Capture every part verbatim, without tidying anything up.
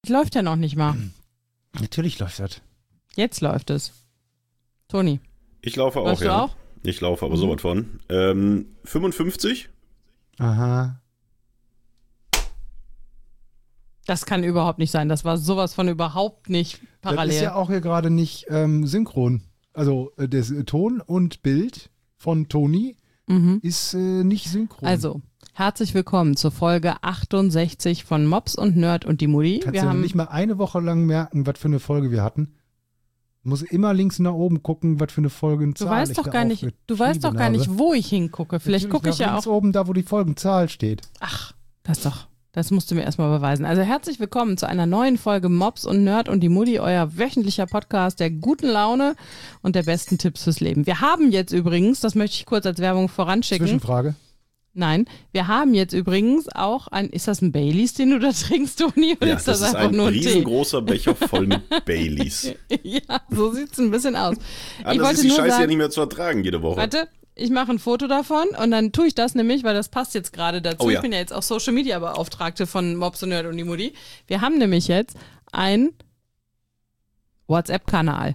läuft ja noch nicht mal. Natürlich läuft das. Jetzt läuft es. Toni. Ich laufe auch, Läufst ja. du auch? Ich laufe aber Mhm. sowas von. Ähm, fünfundfünfzig? Aha. Das kann überhaupt nicht sein. Das war sowas von überhaupt nicht parallel. Das ist ja auch hier gerade nicht ähm, synchron. Also äh, der äh, Ton und Bild von Toni mhm. ist äh, nicht synchron. Also, herzlich willkommen zur Folge achtundsechzig von Mops und Nerd und die Mutti. Kannst Wir du haben nicht mal eine Woche lang merken, was für eine Folge wir hatten? Muss immer links nach oben gucken, was für eine Folgenzahl Du weißt ich doch da gar nicht, du weißt doch gar aufgeschrieben nicht, habe. wo ich hingucke. Vielleicht Natürlich gucke ich nach ja links auch. oben da, wo die Folgenzahl steht. Ach, das doch. Das musst du mir erstmal beweisen. Also herzlich willkommen zu einer neuen Folge Mops und Nerd und die Mutti, euer wöchentlicher Podcast der guten Laune und der besten Tipps fürs Leben. Wir haben jetzt übrigens, das möchte ich kurz als Werbung voranschicken. Zwischenfrage. Nein, wir haben jetzt übrigens auch ein, ist das ein Baileys, den du da trinkst, Toni? Oder Ja, ist das, das ist einfach ein nur ein Tee? riesengroßer Becher voll mit Baileys. Ja, so sieht's ein bisschen aus. ich Anders wollte ist die nur Scheiße sagen, ja nicht mehr zu ertragen jede Woche. Warte, ich mache ein Foto davon und dann tue ich das nämlich, weil das passt jetzt gerade dazu. Oh ja. Ich bin ja jetzt auch Social Media Beauftragte von Mops und Nerd und die Mutti. Wir haben nämlich jetzt einen WhatsApp-Kanal.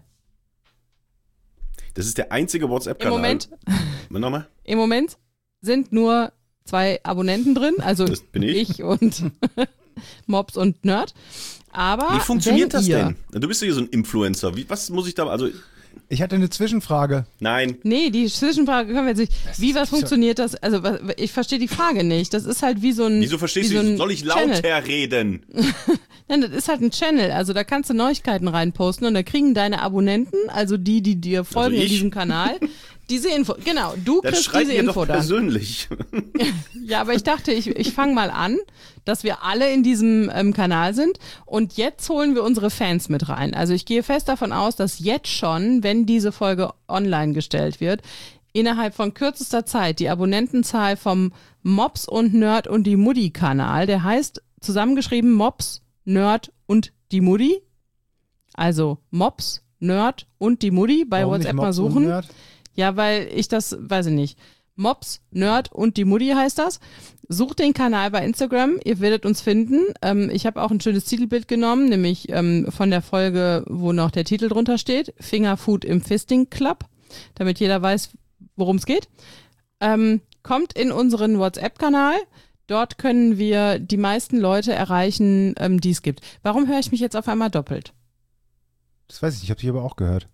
Das ist der einzige Im WhatsApp-Kanal. Moment, Nochmal? Im Moment sind nur zwei Abonnenten drin, also Das bin ich. und Mops und Nerd. Aber Wie funktioniert wenn das ihr, denn? Du bist ja hier so ein Influencer. Wie, was muss ich da, also, Ich hatte eine Zwischenfrage. nein. Nee, die Zwischenfrage können wir jetzt nicht. Wie, was funktioniert das? Also, was- ich verstehe die Frage nicht. Das ist halt wie so ein. Wieso verstehst wie du so ein nicht? Soll ich Channel. lauter reden? Nein, das ist halt ein Channel. Also, da kannst du Neuigkeiten reinposten und da kriegen deine Abonnenten, also die, die dir folgen in ich? diesem Kanal, diese Info. Genau, du Dann kriegst schreib diese mir doch Info dann. persönlich. Ja, aber ich dachte, ich, ich fange mal an, dass wir alle in diesem ähm, Kanal sind und jetzt holen wir unsere Fans mit rein. Also ich gehe fest davon aus, dass jetzt schon, wenn diese Folge online gestellt wird, innerhalb von kürzester Zeit die Abonnentenzahl vom Mops und Nerd und die Mutti Kanal, der heißt zusammengeschrieben Mops, Nerd und die Mutti, also Mops, Nerd und die Mutti bei Warum nicht WhatsApp mal Mops und suchen. Nerd? Ja, weil ich das, weiß ich nicht. Mops, Nerd und die Mutti heißt das. Sucht den Kanal bei Instagram, ihr werdet uns finden. Ähm, ich habe auch ein schönes Titelbild genommen, nämlich ähm, von der Folge, wo noch der Titel drunter steht, Fingerfood im Fisting Club, damit jeder weiß, worum es geht. Ähm, kommt in unseren WhatsApp-Kanal. Dort können wir die meisten Leute erreichen, ähm, die es gibt. Warum höre ich mich jetzt auf einmal doppelt? Das weiß ich, ich habe dich aber auch gehört.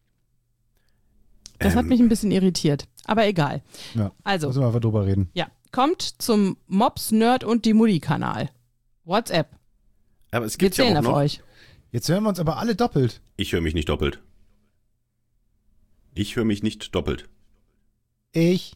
Das hat Ähm. mich ein bisschen irritiert. Aber egal. Ja, Also, müssen wir einfach drüber reden. ja, kommt zum Mops, Nerd und die Mutti-Kanal. WhatsApp. Aber es Wir gibt ja zählen auch auf noch. euch. Jetzt hören wir uns aber alle doppelt. Ich höre mich nicht doppelt. Ich höre mich nicht doppelt. Ich.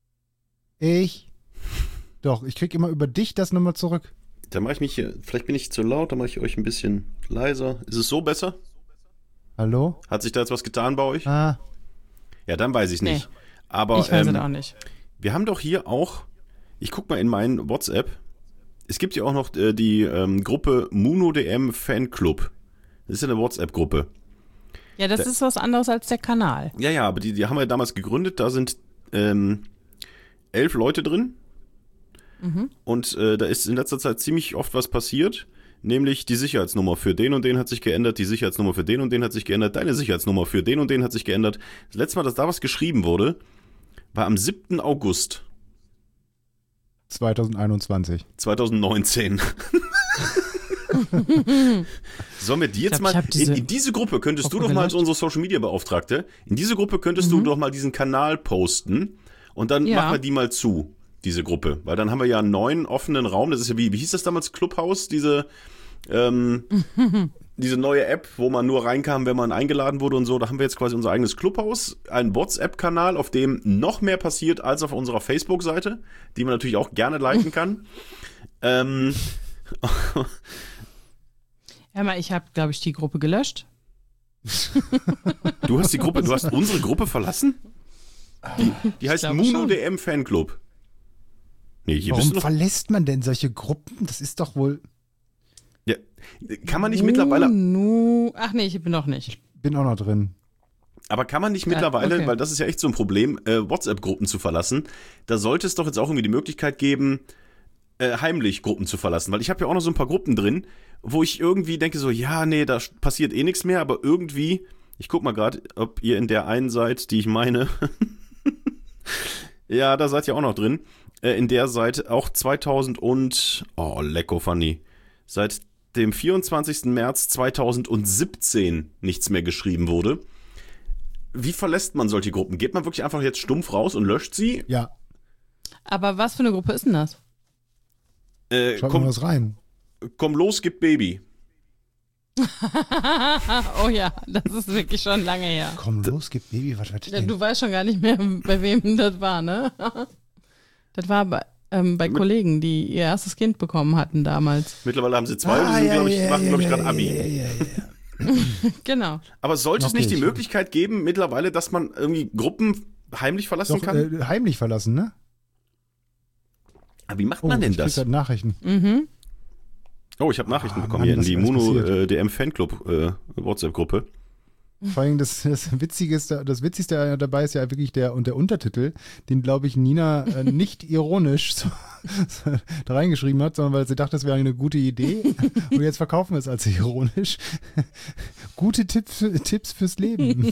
Ich. Doch, ich krieg immer über dich das nochmal zurück. Da mache ich mich hier, vielleicht bin ich zu laut, da mache ich euch ein bisschen leiser. Ist es so besser? Hallo? Hat sich da jetzt was getan bei euch? Ah, Ja, dann weiß ich Nee. nicht. Aber Ich weiß ähm, es auch nicht. wir haben doch hier auch, ich guck mal in meinen WhatsApp, es gibt ja auch noch äh, die ähm, Gruppe MunoDM Fanclub. Das ist ja eine WhatsApp-Gruppe. Ja, das ist was anderes als der Kanal. Ja, ja, aber die, die haben wir damals gegründet, da sind ähm, elf Leute drin. Und äh, da ist in letzter Zeit ziemlich oft was passiert, nämlich die Sicherheitsnummer für den und den hat sich geändert, die Sicherheitsnummer für den und den hat sich geändert, deine Sicherheitsnummer für den und den hat sich geändert. Das letzte Mal, dass da was geschrieben wurde, war am siebten August zwanzig einundzwanzig. zwanzig neunzehn. Sollen wir die jetzt Ich glaub, mal, ich hab diese in, in diese Gruppe könntest du Gruppe doch mal als gelöscht. unsere Social Media Beauftragte, in diese Gruppe könntest du doch mal diesen Kanal posten und dann Ja. machen wir die mal zu, diese Gruppe. Weil dann haben wir ja einen neuen offenen Raum, das ist ja wie, wie hieß das damals, Clubhouse, diese, ähm, diese neue App, wo man nur reinkam, wenn man eingeladen wurde und so. Da haben wir jetzt quasi unser eigenes Clubhouse, einen WhatsApp-Kanal, auf dem noch mehr passiert als auf unserer Facebook-Seite, die man natürlich auch gerne liken kann. ähm, Ja, mal, ich habe, glaube ich, die Gruppe gelöscht. Du hast die Gruppe, du hast unsere Gruppe verlassen? Die, die heißt glaube schon. MunoDM Fanclub. Nee, hier bist Warum du noch. verlässt man denn solche Gruppen? Das ist doch wohl. Ja, kann man nicht mittlerweile, Nu, ach nee, ich bin noch nicht. Bin auch noch drin. aber kann man nicht Ja, mittlerweile, okay. weil das ist ja echt so ein Problem, äh, WhatsApp-Gruppen zu verlassen. Da sollte es doch jetzt auch irgendwie die Möglichkeit geben, äh, heimlich Gruppen zu verlassen, weil ich habe ja auch noch so ein paar Gruppen drin, wo ich irgendwie denke so, ja, nee, da passiert eh nichts mehr, aber irgendwie, ich guck mal gerade, ob ihr in der einen seid, die ich meine. Ja, da seid ihr auch noch drin. Äh, in der seit auch zweitausend und, oh, lecko funny, seit dem vierundzwanzigsten März zweitausendsiebzehn nichts mehr geschrieben wurde. Wie verlässt man solche Gruppen? Geht man wirklich einfach jetzt stumpf raus und löscht sie? Ja. Aber was für eine Gruppe ist denn das? Äh, Schaut komm, mal was rein. komm los, gib Baby. Oh ja, das ist wirklich schon lange her. Komm los, gib Baby, was wird Ja, denn? du weißt schon gar nicht mehr, bei wem das war, ne? Das war bei, ähm, bei Kollegen, die ihr erstes Kind bekommen hatten damals. Mittlerweile haben sie zwei und Ah, die sind, ja, glaube ich, ja, machen, ja, glaube ich, ja, gerade Abi. Ja, ja, ja. Genau. Aber sollte es Noch nicht die nicht. Möglichkeit geben, mittlerweile, dass man irgendwie Gruppen heimlich verlassen Doch, kann? äh, heimlich verlassen, ne? Aber wie macht Oh, man denn ich krieg das? grad Nachrichten. Mhm. Oh, ich habe Nachrichten Ah, bekommen Mann, hier in was die alles Mono passiert. äh, D M Fanclub äh, WhatsApp-Gruppe. Vor allem das, das Witzigste, das Witzigste dabei ist ja wirklich der, und der Untertitel, den, glaube ich, Nina äh, nicht ironisch so, so, da reingeschrieben hat, sondern weil sie dachte, das wäre eine gute Idee. Und jetzt verkaufen wir es als ironisch. Gute Tipps, Tipps fürs Leben.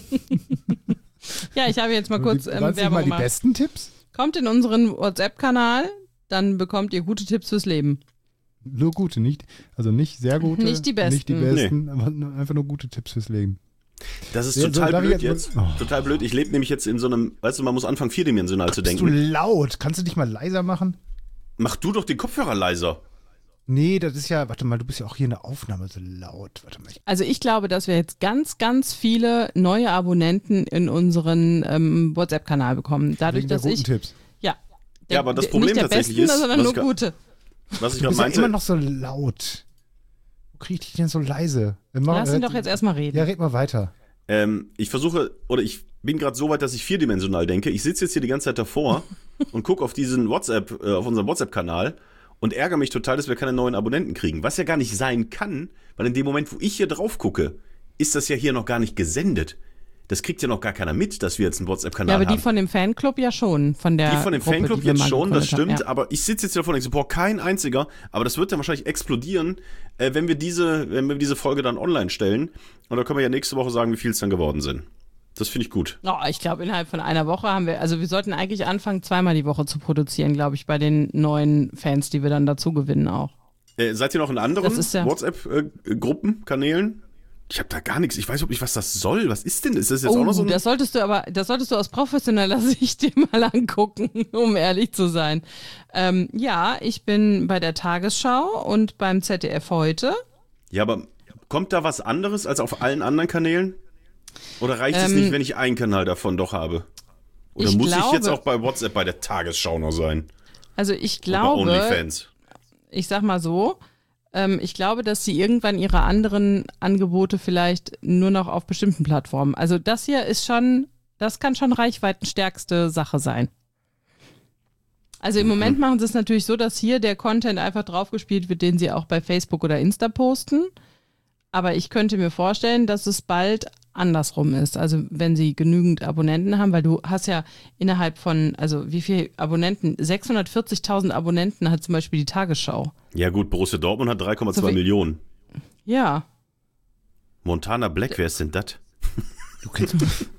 Ja, ich habe jetzt mal kurz die, ähm, waren es nicht Werbung mal die gemacht. besten Tipps? Kommt in unseren WhatsApp-Kanal, dann bekommt ihr gute Tipps fürs Leben. Nur gute, nicht, also nicht sehr gute. Nicht die besten. Nicht die besten, aber nur- einfach nur gute Tipps fürs Leben. Das ist Ja, so, total darf ich blöd jetzt- jetzt. Oh. Total blöd. Ich lebe nämlich jetzt in so einem, weißt du, man muss anfangen, vierdimensional zu Bist du denken. laut? Kannst du dich mal leiser machen? Mach du doch den Kopfhörer leiser. Nee, das ist ja, warte mal, du bist ja auch hier in der Aufnahme so laut. Warte mal, ich, Also ich glaube, dass wir jetzt ganz, ganz viele neue Abonnenten in unseren ähm, WhatsApp-Kanal bekommen. Dadurch, wegen der dass guten ich, Tipps. ja. Ja, aber das der- Problem nicht der tatsächlich besten, ist, sondern was nur ich grad- gute. Was ich Du gerade bist ja meinte, immer noch so laut. Wo krieg ich dich denn so leise? Mach, Lass ihn doch jetzt erstmal reden. Ja, red mal weiter. ähm, ich versuche, oder ich bin gerade so weit, dass ich vierdimensional denke. Ich sitze jetzt hier die ganze Zeit davor und gucke auf diesen WhatsApp, äh, auf unseren WhatsApp-Kanal und ärgere mich total, dass wir keine neuen Abonnenten kriegen. Was ja gar nicht sein kann, weil in dem Moment, wo ich hier drauf gucke, ist das ja hier noch gar nicht gesendet. Das kriegt ja noch gar keiner mit, dass wir jetzt einen WhatsApp-Kanal Ja, aber haben. die von dem Fanclub ja schon. Von der Die von dem Gruppe, Fanclub die wir jetzt mal schon, das gegründet haben, stimmt, ja. aber ich sitze jetzt hier davor und denke so, boah, kein einziger, aber das wird dann wahrscheinlich explodieren, äh, wenn wir diese, wenn wir diese Folge dann online stellen und da können wir ja nächste Woche sagen, wie viel es dann geworden sind. Das finde ich gut. Oh, ich glaube, innerhalb von einer Woche haben wir, also wir sollten eigentlich anfangen, zweimal die Woche zu produzieren, glaube ich, bei den neuen Fans, die wir dann dazu gewinnen auch. Äh, seid ihr noch in anderen Das ist ja- WhatsApp-Gruppen, Kanälen? Ich habe da gar nichts. Ich weiß überhaupt nicht, was das soll. Was ist denn? Ist das jetzt auch noch Oh, so ein... das solltest du aber, das solltest du aus professioneller Sicht dir mal angucken, um ehrlich zu sein. Ähm, ja, ich bin bei der Tagesschau und beim Z D F heute. Ja, aber kommt da was anderes als auf allen anderen Kanälen? Oder reicht es Ähm, nicht, wenn ich einen Kanal davon doch habe? Oder ich muss ich glaube- jetzt auch bei WhatsApp bei der Tagesschau noch sein? Also ich Und bei glaube, OnlyFans? ich sag mal so, ähm, ich glaube, dass sie irgendwann ihre anderen Angebote vielleicht nur noch auf bestimmten Plattformen. Also das hier ist schon, das kann schon reichweitenstärkste Sache sein. Also im Moment machen sie es natürlich so, dass hier der Content einfach draufgespielt wird, den sie auch bei Facebook oder Insta posten. Aber ich könnte mir vorstellen, dass es bald andersrum ist. Also wenn sie genügend Abonnenten haben, weil du hast ja innerhalb von, also wie viele Abonnenten? sechshundertvierzigtausend Abonnenten hat zum Beispiel die Tagesschau. Ja gut, Borussia Dortmund hat drei Komma zwei So wie- Millionen. Ja. Montana Black, wer ist denn das? Du kennst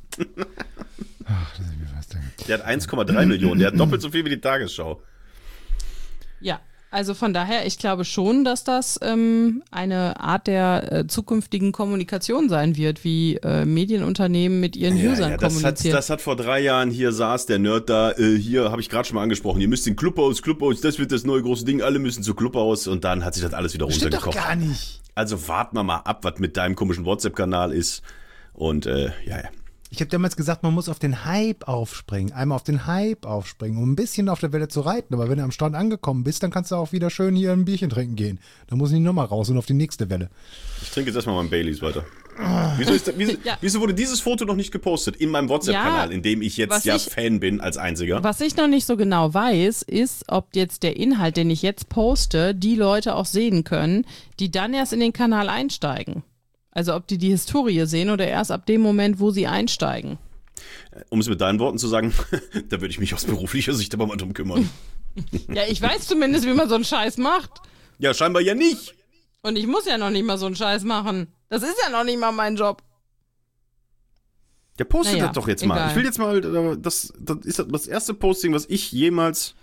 Ach, das ist mir was denn. Der hat eins Komma drei Millionen. Der hat doppelt so viel wie die Tagesschau. Ja, also von daher, ich glaube schon, dass das ähm, eine Art der äh, zukünftigen Kommunikation sein wird, wie äh, Medienunternehmen mit ihren Usern das, hat, kommunizieren. das hat vor drei Jahren, hier saß der Nerd da, äh, hier habe ich gerade schon mal angesprochen, ihr müsst in Clubhaus, Clubhaus, das wird das neue große Ding, alle müssen zu Clubhaus und dann hat sich das alles wieder Stimmt doch runtergekocht. gar nicht. Also warten wir mal ab, was mit deinem komischen WhatsApp-Kanal ist und äh, ja, ja. Ich habe damals gesagt, man muss auf den Hype aufspringen. Einmal auf den Hype aufspringen, um ein bisschen auf der Welle zu reiten. Aber wenn du am Strand angekommen bist, dann kannst du auch wieder schön hier ein Bierchen trinken gehen. Dann muss ich nicht nochmal raus und auf die nächste Welle. Ich trinke jetzt erstmal meinen Baileys weiter. Wieso, ist da, wieso, Ja. wieso wurde dieses Foto noch nicht gepostet in meinem WhatsApp-Kanal, Ja, in dem ich jetzt was ja ich- Fan bin als einziger? Was ich noch nicht so genau weiß, ist, ob jetzt der Inhalt, den ich jetzt poste, die Leute auch sehen können, die dann erst in den Kanal einsteigen. Also ob die die Historie sehen oder erst ab dem Moment, wo sie einsteigen. Um es mit deinen Worten zu sagen, da würde ich mich aus beruflicher Sicht aber mal drum kümmern. Ja, ich weiß zumindest, wie man so einen Scheiß macht. Ja, scheinbar ja nicht. Und ich muss ja noch nicht mal so einen Scheiß machen. Das ist ja noch nicht mal mein Job. Ja, poste Naja, das doch jetzt egal. mal. Ich will jetzt mal, äh, das, das ist das erste Posting, was ich jemals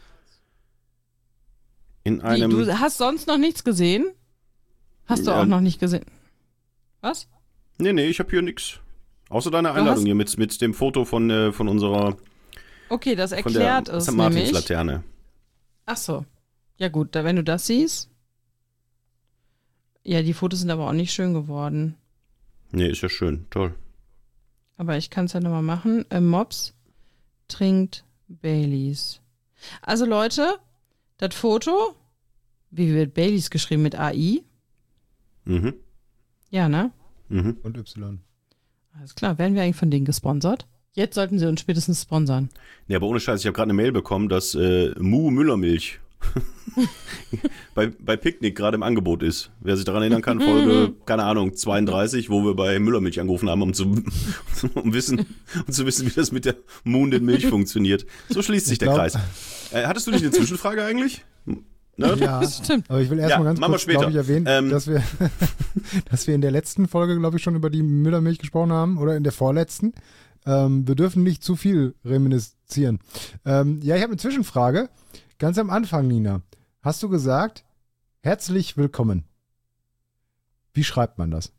in Wie, einem... du hast sonst noch nichts gesehen? Hast du Ja. auch noch nicht gesehen? Was? Nee, nee, ich habe hier nichts. Außer deine Du Einladung hast- hier mit, mit dem Foto von, äh, von unserer, Okay, das von der erklärt es Sankt nämlich. Martins-Laterne. Ach so. Ja gut, da, wenn du das siehst. Ja, die Fotos sind aber auch nicht schön geworden. Nee, ist ja schön, toll. Aber ich kann es ja nochmal machen. Äh, Mops trinkt Baileys. Also Leute, das Foto, wie wird Baileys geschrieben mit A I? Mhm, Ja, ne? mhm. Und Y. Alles klar, werden wir eigentlich von denen gesponsert? Jetzt sollten sie uns spätestens sponsern. Nee, aber ohne Scheiß, ich habe gerade eine Mail bekommen, dass äh, Mu Müllermilch bei, bei Picknick gerade im Angebot ist. Wer sich daran erinnern kann, Folge, keine Ahnung, zweiunddreißig, wo wir bei Müllermilch angerufen haben, um zu, um wissen, um zu wissen, wie das mit der Mu und der Milch funktioniert. So schließt sich Ich der glaub- Kreis. Äh, hattest du nicht eine Zwischenfrage eigentlich? Ne? Ja, Das stimmt. aber ich will erstmal Ja, ganz machen wir kurz, später. glaube ich, erwähnen, Ähm, dass, wir, dass wir in der letzten Folge, glaube ich, schon über die Müllermilch gesprochen haben oder in der vorletzten. Ähm, wir dürfen nicht zu viel reminiszieren. Ähm, ja, ich habe eine Zwischenfrage. Ganz am Anfang, Nina, hast du gesagt, herzlich willkommen. Wie schreibt man das?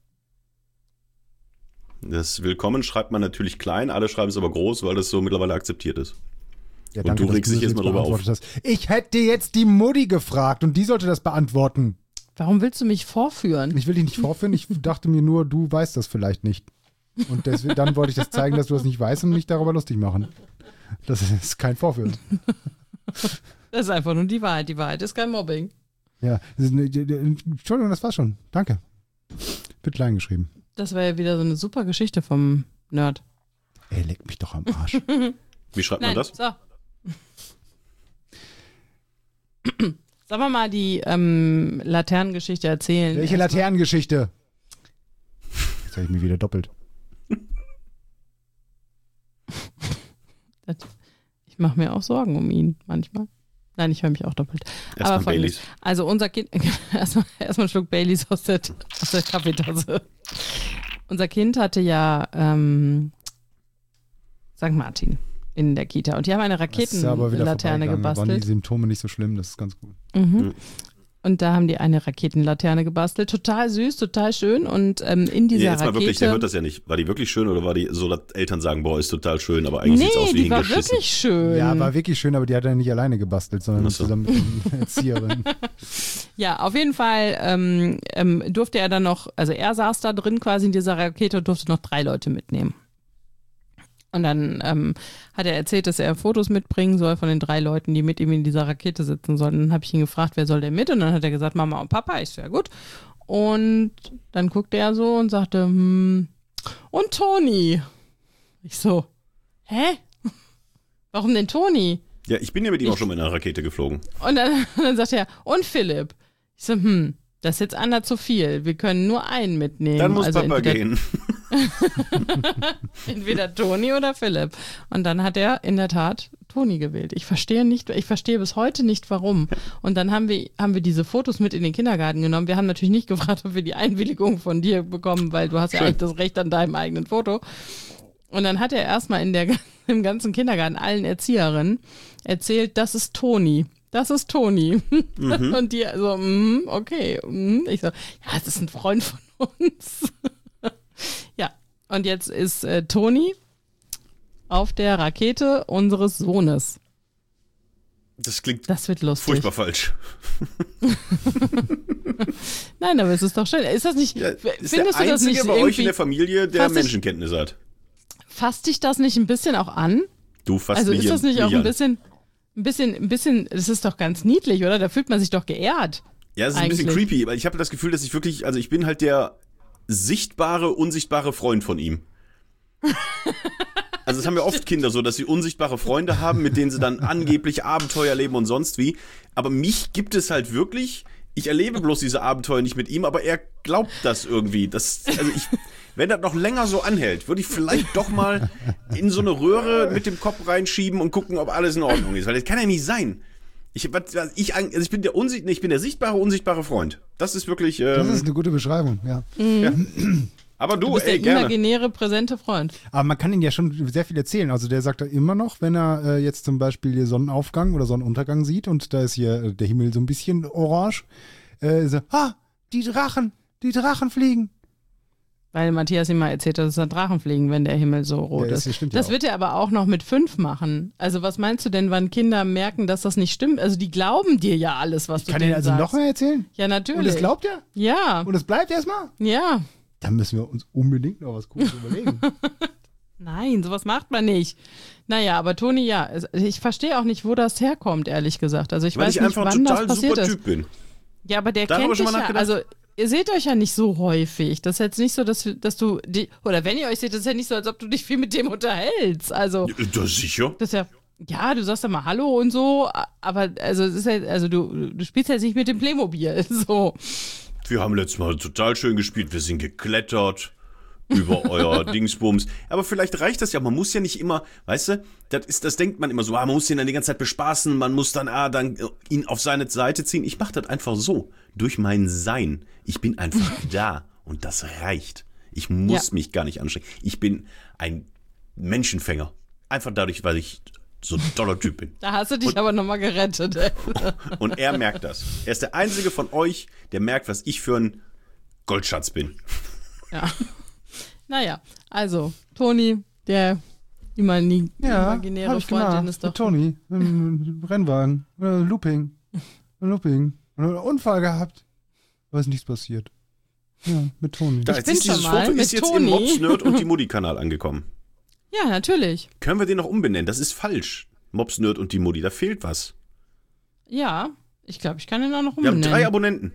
Das Willkommen schreibt man natürlich klein, alle schreiben es aber groß, weil das so mittlerweile akzeptiert ist. Ja, Und du dass regst dich das jetzt mal drüber auf. beantwortet hast. Ich hätte jetzt die Mutti gefragt und die sollte das beantworten. Warum willst du mich vorführen? Ich will dich nicht vorführen, ich dachte mir nur, du weißt das vielleicht nicht. Und deswegen, dann wollte ich das zeigen, dass du das nicht weißt und mich darüber lustig machen. Das ist kein Vorführen. Das ist einfach nur die Wahrheit. Die Wahrheit ist kein Mobbing. Ja, das ist eine, Entschuldigung, das war's schon. Danke. Wird klein geschrieben. Das wäre ja wieder so eine super Geschichte vom Nerd. Ey, leck mich doch am Arsch. Wie schreibt Nein, man das? so. Sollen wir mal die ähm, Laternengeschichte erzählen? Welche Erstmal. Laternengeschichte? Jetzt habe ich mich wieder doppelt. Das, ich mache mir auch Sorgen um ihn manchmal. Nein, ich höre mich auch doppelt. Erstmal Aber folgendes. Baileys. Also unser Kind, erstmal erstmal einen Schluck Baileys aus der, aus der Kaffeetasse. Unser Kind hatte ja ähm, Sankt Martin in der Kita und die haben eine Das ist ja aber wieder Raketenlaterne vorbeigegangen. Da waren die gebastelt. Symptome nicht so schlimm, das ist ganz gut. Mhm. Und da haben die eine Raketenlaterne gebastelt. Total süß, total schön. Und ähm, in dieser Nee, jetzt mal Rakete. wirklich, der hört das ja nicht. War die wirklich schön oder war die so, dass Eltern sagen, boah, ist total schön, aber eigentlich sieht's nee, aus wie die war hingeschissen. wirklich schön. Ja, war wirklich schön, aber die hat er nicht alleine gebastelt, sondern Ach so. zusammen mit der Erzieherin. Ja, auf jeden Fall ähm, ähm, durfte er dann noch, also er saß da drin quasi in dieser Rakete und durfte noch drei Leute mitnehmen. Und dann ähm, hat er erzählt, dass er Fotos mitbringen soll von den drei Leuten, die mit ihm in dieser Rakete sitzen sollen. Dann habe ich ihn gefragt, wer soll denn mit? Und dann hat er gesagt, Mama und Papa. Ich so, ja gut. Und dann guckte er so und sagte, hm, und Toni. Ich so, hä? Warum denn Toni? Ja, ich bin ja mit ihm auch schon mal in einer Rakete geflogen. Und dann, dann sagt er, und Philipp. Ich so, hm, das ist jetzt einer zu viel. Wir können nur einen mitnehmen. Dann muss also Papa entweder, gehen. Entweder Toni oder Philipp. Und dann hat er in der Tat Toni gewählt. Ich verstehe nicht, ich verstehe bis heute nicht, warum. Und dann haben wir, haben wir diese Fotos mit in den Kindergarten genommen. Wir haben natürlich nicht gefragt, ob wir die Einwilligung von dir bekommen, weil du hast ja Schön. eigentlich das Recht an deinem eigenen Foto. Und dann hat er erstmal in der, im ganzen Kindergarten allen Erzieherinnen erzählt, das ist Toni. Das ist Toni. Mhm. Und die so, mm, okay. Mm. Ich so, ja, das ist ein Freund von uns. Ja, und jetzt ist äh, Toni auf der Rakete unseres Sohnes. Das klingt Das wird lustig. furchtbar falsch. Nein, aber es ist doch schön. Ist das nicht, Ja, f- ist der findest du das Einzige nicht bei euch in irgendwie, der Familie, der Fast ich- Menschenkenntnis hat. fasst dich das nicht ein bisschen auch an? Du fasst Also mich ist hier das nicht auch ein an. bisschen, ein bisschen, ein bisschen, das ist doch ganz niedlich, oder? Da fühlt man sich doch geehrt. Ja, es ist ein bisschen eigentlich? creepy, weil ich habe das Gefühl, dass ich wirklich, also ich bin halt der sichtbare, unsichtbare Freund von ihm. Also es haben ja oft Kinder so, dass sie unsichtbare Freunde haben, mit denen sie dann angeblich Abenteuer leben und sonst wie. Aber mich gibt es halt wirklich, ich erlebe bloß diese Abenteuer nicht mit ihm, aber er glaubt das irgendwie. Das, also ich, wenn das noch länger so anhält, würde ich vielleicht doch mal in so eine Röhre mit dem Kopf reinschieben und gucken, ob alles in Ordnung ist. Weil das kann ja nicht sein. Ich, was, was, ich, also ich, bin der unsicht, ich bin der sichtbare, unsichtbare Freund. Das ist wirklich... Ähm, das ist eine gute Beschreibung, ja. Mhm. ja. Aber du, du bist ey, der gerne. imaginäre, präsente Freund. Aber man kann ihn ja schon sehr viel erzählen. Also der sagt da immer noch, wenn er äh, jetzt zum Beispiel hier Sonnenaufgang oder Sonnenuntergang sieht und da ist hier äh, der Himmel so ein bisschen orange, äh, so, ah, die Drachen, die Drachen fliegen. Weil Matthias ihm mal erzählt hat, dass da Drachen fliegen, wenn der Himmel so rot Ja, das ist. stimmt ja Das auch. wird er aber auch noch mit fünf machen. Also was meinst du denn, wann Kinder merken, dass das nicht stimmt? Also die glauben dir ja alles, was du Kann denen er also sagst. noch mehr erzählen? Ja, natürlich. Und das glaubt er? Ja, Und es bleibt erstmal? ja. Dann müssen wir uns unbedingt noch was Cooles überlegen. Nein, sowas macht man nicht. Naja, aber Toni, ja, es- ich verstehe auch nicht, wo das herkommt, ehrlich gesagt. Also ich Weil weiß ich nicht, einfach ein wann das total passiert super ist. Typ bin. Ja, aber der Darüber kennt schon dich mal ja, nachgedacht? also ihr seht euch ja nicht so häufig. Das ist jetzt nicht so, dass, dass du, die, oder wenn ihr euch seht, das ist ja nicht so, als ob du dich viel mit dem unterhältst. Also Das ist sicher. das ist ja, ja, du sagst ja mal Hallo und so, aber also es ist ja, also du, du spielst ja nicht mit dem Playmobil, so. Wir haben letztes Mal total schön gespielt. Wir sind geklettert über euer Dingsbums. Aber vielleicht reicht das ja. Man muss ja nicht immer, weißt du, das ist, das denkt man immer so, ah, man muss ihn dann die ganze Zeit bespaßen, man muss dann, ah, dann äh, ihn auf seine Seite ziehen. Ich mache das einfach so. Durch mein Sein. Ich bin einfach da. Und das reicht. Ich muss Ja. mich gar nicht anstrengen. Ich bin ein Menschenfänger. Einfach dadurch, weil ich so ein toller Typ bin. Da hast du dich aber nochmal gerettet. Ey. Und er merkt das. Er ist der einzige von euch, der merkt, was ich für ein Goldschatz bin. Ja. Naja, also, Toni, der imagine- Ja, imaginäre hab ich Freund, gemacht. den ist doch. Mit Toni, im Rennwagen, äh, Looping, Looping. Einen Unfall gehabt. Aber ist nichts passiert. Ja, mit Toni. Da Ich jetzt bin ist dieses schon mal Foto mit ist jetzt Toni. im Mobs Nerd und die Mutti-Kanal angekommen. Ja, natürlich. Können wir den noch umbenennen? Das ist falsch. Mobs Nerd und die Mutti, da fehlt was. Ja, ich glaube, ich kann ihn auch noch Wir haben umbenennen. drei Abonnenten.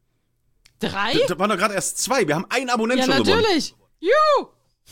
Drei? Da waren doch gerade erst zwei. Wir haben einen Abonnenten Ja, schon gewonnen. natürlich. Juhu.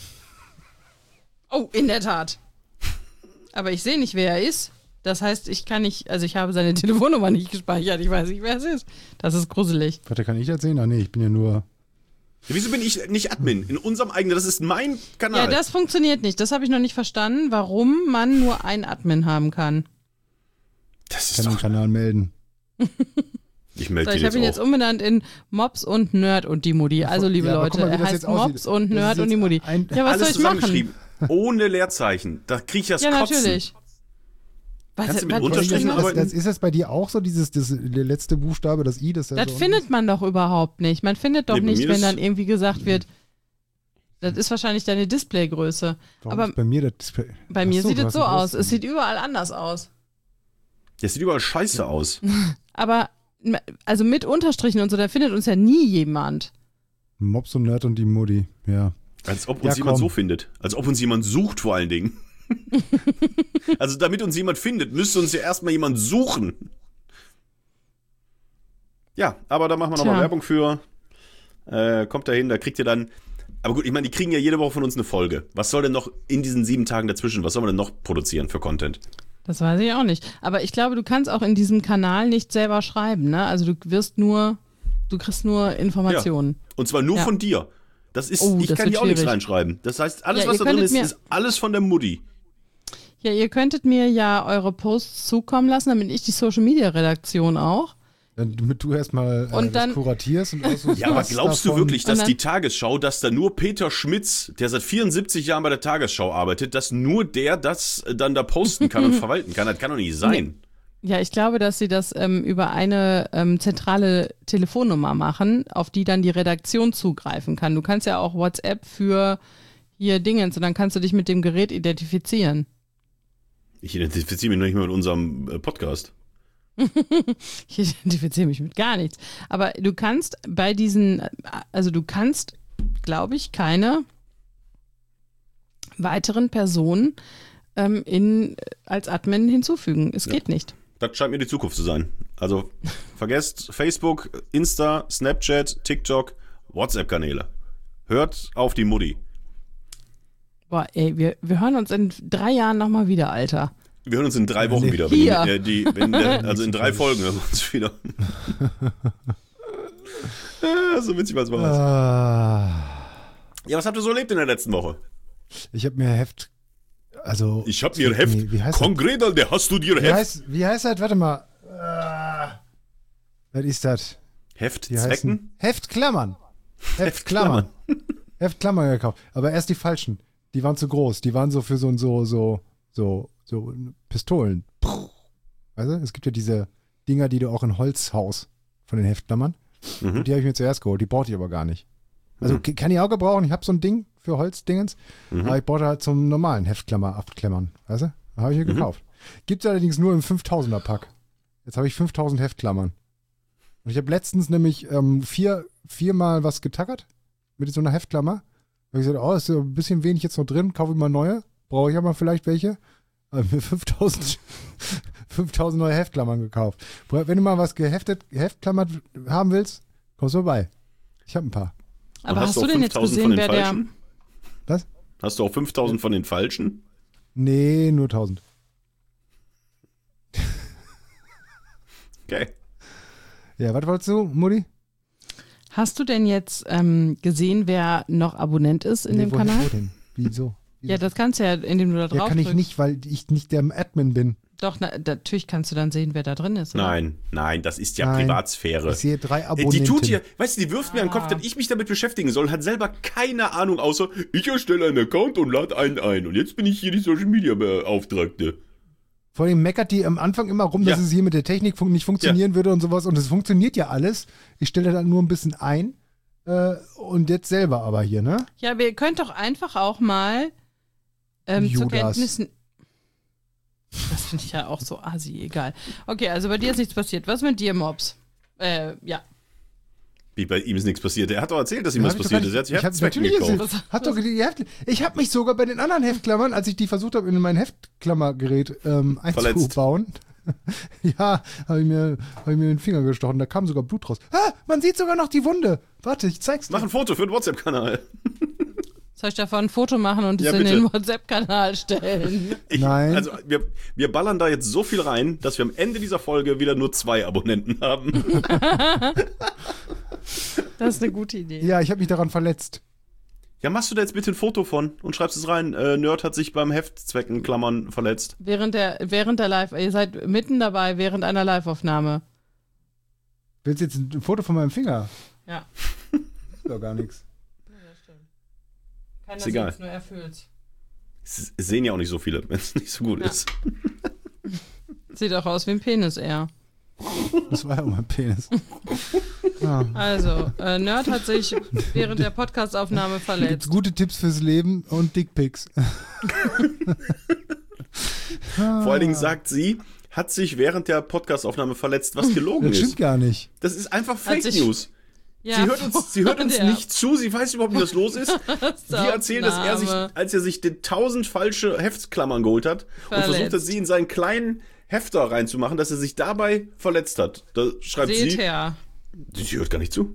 Oh, in der Tat. Aber ich sehe nicht, wer er ist. Das heißt, ich kann nicht, also ich habe seine Telefonnummer nicht gespeichert. Ich weiß nicht, wer es ist. Das ist gruselig. Warte, kann ich das sehen? Ah, nee, ich bin ja nur. Wieso bin ich nicht Admin? In unserem eigenen, das ist mein Kanal. Ja, das funktioniert nicht. Das habe ich noch nicht verstanden, warum man nur einen Admin haben kann. das Ich ist kann den doch... Kanal melden. Ich So, melde ich den habe ihn jetzt jetzt auch. umbenannt in Mobs und Nerd und die Mutti. Also, liebe Ja, aber Leute, guck mal, wie er das heißt jetzt aussieht. Mobs und Das ist Nerd und die jetzt Mutti. ein- Ja, was Alles soll ich machen? zusammengeschrieben. Ohne Leerzeichen. Da kriege ich das Ja, Kotzen. natürlich. Was, Kannst du mit was- Unterstrichen was- Das, arbeiten? das, ist das bei dir auch so, dieses das, der letzte Buchstabe, das I? Das, ja Das so findet man doch überhaupt nicht. Man findet doch Nee, bei nicht, mir wenn ist- dann irgendwie gesagt wird, das ist wahrscheinlich deine Displaygröße. Warum Aber ist bei mir das Display? bei Ach mir so, sieht du es hast so einen aus. großen. Es sieht überall anders aus. Das sieht überall scheiße aus. Aber also mit Unterstrichen und so, da findet uns ja nie jemand. Mobs und Nerd und die Mutti, ja. Als ob uns Ja, jemand komm. so findet. Als ob uns jemand sucht vor allen Dingen. Also damit uns jemand findet, müsste uns ja erstmal jemand suchen. Ja, aber da machen wir nochmal Tja. Werbung für. Äh, kommt da hin, da kriegt ihr dann. Aber gut, ich meine, die kriegen ja jede Woche von uns eine Folge. Was soll denn noch in diesen sieben Tagen dazwischen, was soll man denn noch produzieren für Content? Das weiß ich auch nicht. Aber ich glaube, du kannst auch in diesem Kanal nicht selber schreiben, ne? Also du wirst nur, du kriegst nur Informationen. Und zwar nur Ja. von dir. Das ist, Oh, ich das kann wird hier auch nichts schwierig. reinschreiben. Das heißt, alles, Ja, was ihr da drin könntet ist, mir- ist alles von der Mutti. Ja, ihr könntet mir ja eure Posts zukommen lassen, damit ich die Social Media Redaktion auch. Damit du erstmal äh, Und das dann- kuratierst und aussuchst, Ja, aber was glaubst du davon- wirklich, dass Und dann- die Tagesschau, dass da nur Peter Schmitz, der seit vierundsiebzig Jahren bei der Tagesschau arbeitet, dass nur der das dann da posten kann und verwalten kann? Das kann doch nicht sein. Ja, ich glaube, dass sie das ähm, über eine ähm, zentrale Telefonnummer machen, auf die dann die Redaktion zugreifen kann. Du kannst ja auch WhatsApp für hier Dingens und dann kannst du dich mit dem Gerät identifizieren. Ich identifiziere mich noch nicht mal mit unserem äh, Podcast. Ich identifiziere mich mit gar nichts. Aber du kannst bei diesen, also du kannst, glaube ich, keine weiteren Personen ähm, in, als Admin hinzufügen. Es geht nicht. Das scheint mir die Zukunft zu sein. Also vergesst Facebook, Insta, Snapchat, TikTok, WhatsApp-Kanäle. Hört auf die Mutti. Boah, ey, wir, wir hören uns in drei Jahren nochmal wieder, Alter. Wir hören uns in drei Wochen wieder. Hier. Wenn, äh, die, wenn der, also in drei Folgen hören wir uns wieder. Ja, so witzig was war. Ah, Ja, was habt ihr so erlebt in der letzten Woche? Ich habe mir Heft, also... Ich hab mir Heft. Nee, wie heißt Konkret, Alter, hast du dir das? Wie Heft? heißt, wie heißt das? Warte mal. Äh, was ist das? Die Heftzwecken? heißen Heftklammern. Heftklammern. Heftklammern gekauft. Aber erst die falschen. Die waren zu groß. Die waren so für so ein so, so, so, so Pistolen. Weißt du? Es gibt ja diese Dinger, die du auch in Holz haust von den Heftklammern. Mhm. Und die habe ich mir zuerst geholt. Die brauchte ich aber gar nicht. Also Mhm. kann ich auch gebrauchen. Ich habe so ein Ding für Holzdingens. Mhm. Aber ich brauchte halt zum normalen Heftklammer abklemmern. Weißt du? Da habe ich mir Mhm. gekauft. Gibt es allerdings nur im fünftausender-Pack. Jetzt habe ich fünftausend Heftklammern. Und ich habe letztens nämlich ähm, vier, viermal was getackert mit so einer Heftklammer. Da habe ich gesagt, oh, ist so ein bisschen wenig jetzt noch drin, kaufe ich mal neue. Brauche ich aber vielleicht welche. Habe mir fünftausend, fünftausend neue Heftklammern gekauft. Wenn du mal was geheftet, geheftklammert haben willst, kommst du vorbei. Ich habe ein paar. Aber Und hast auch du denn jetzt fünftausend gesehen, von den wer der... Falschen? Was? Hast du auch fünftausend von den Falschen? Nee, nur tausend. Okay. Ja, was wolltest du, Mutti? Hast du denn jetzt ähm, gesehen, wer noch Abonnent ist in Nee, dem wohin, Kanal? wo denn? Wieso? Ja, das kannst du ja, indem du da drauf Ja, kann ich drückst. nicht, weil ich nicht der Admin bin. Doch, na, natürlich kannst du dann sehen, wer da drin ist. Oder? Nein, nein, das ist ja Nein. Privatsphäre. Ich sehe drei Äh, Abonnenten. Die tut hier, weißt du, die wirft mir an den Kopf, Ah. dass ich mich damit beschäftigen soll, hat selber keine Ahnung, außer ich erstelle einen Account und lade einen ein. Und jetzt bin ich hier die Social Media Beauftragte. Vor allem meckert die am Anfang immer rum, dass Ja. es hier mit der Technik fun nicht funktionieren würde und sowas. Und es funktioniert ja alles. Ich stelle dann nur ein bisschen ein. Äh, und jetzt selber aber hier, ne? Ja, aber ihr könnt doch einfach auch mal ähm, zur Judas. Kenntnis... n- Das finde ich ja auch so assi, egal. Okay, also bei dir ist nichts passiert. Was mit dir, Mobs? Äh, ja. Wie bei ihm ist nichts passiert. Er hat doch erzählt, dass ihm Ja, was hab ich passiert doch ist. Er hat sich ich hab, Heftzwecken natürlich gekauft. ist es- hat doch die Hefte, ich habe mich sogar bei den anderen Heftklammern, als ich die versucht habe, in mein Heftklammergerät ähm, Verletzt. einzubauen. Ja, habe ich, mir, hab ich mir den Finger gestochen. Da kam sogar Blut raus. Ah, man sieht sogar noch die Wunde. Warte, ich zeig's dir. Mach ein Foto für den WhatsApp-Kanal. Soll ich davon ein Foto machen und es Ja, in bitte. den WhatsApp-Kanal stellen? Ich, Nein. Also wir, wir ballern da jetzt so viel rein, dass wir am Ende dieser Folge wieder nur zwei Abonnenten haben. Das ist eine gute Idee. Ja, ich habe mich daran verletzt. Ja, machst du da jetzt bitte ein Foto von und schreibst es rein. Äh, Nerd hat sich beim Heftzweckenklammern verletzt. Während der, während der Live, ihr seid mitten dabei, während einer Live-Aufnahme. Willst du jetzt ein Foto von meinem Finger? Ja. Ist doch gar nichts. Keiner Ist egal. sieht's, nur er fühlt's. Es es sehen ja auch nicht so viele, wenn es nicht so gut Ja. ist. Sieht auch aus wie ein Penis eher. Das war ja mein Penis. Ja. Also, äh, Nerd hat sich während der Podcastaufnahme Gibt's verletzt. gute Tipps fürs Leben und Dickpics. Vor allen Dingen sagt sie, hat sich während der Podcastaufnahme verletzt, was gelogen Das stimmt ist. gar nicht. Das ist einfach Hat Fake sich- News. Ja, Sie hört uns, sie hört uns der nicht zu, sie weiß überhaupt nicht, was los ist. Sie erzählt, dass er sich, Aufnahme. als er sich den tausend falsche Heftsklammern geholt hat und Verletzt. versucht hat, sie in seinen kleinen Hefter reinzumachen, dass er sich dabei verletzt hat. Da schreibt Seht sie, her. sie hört gar nicht zu.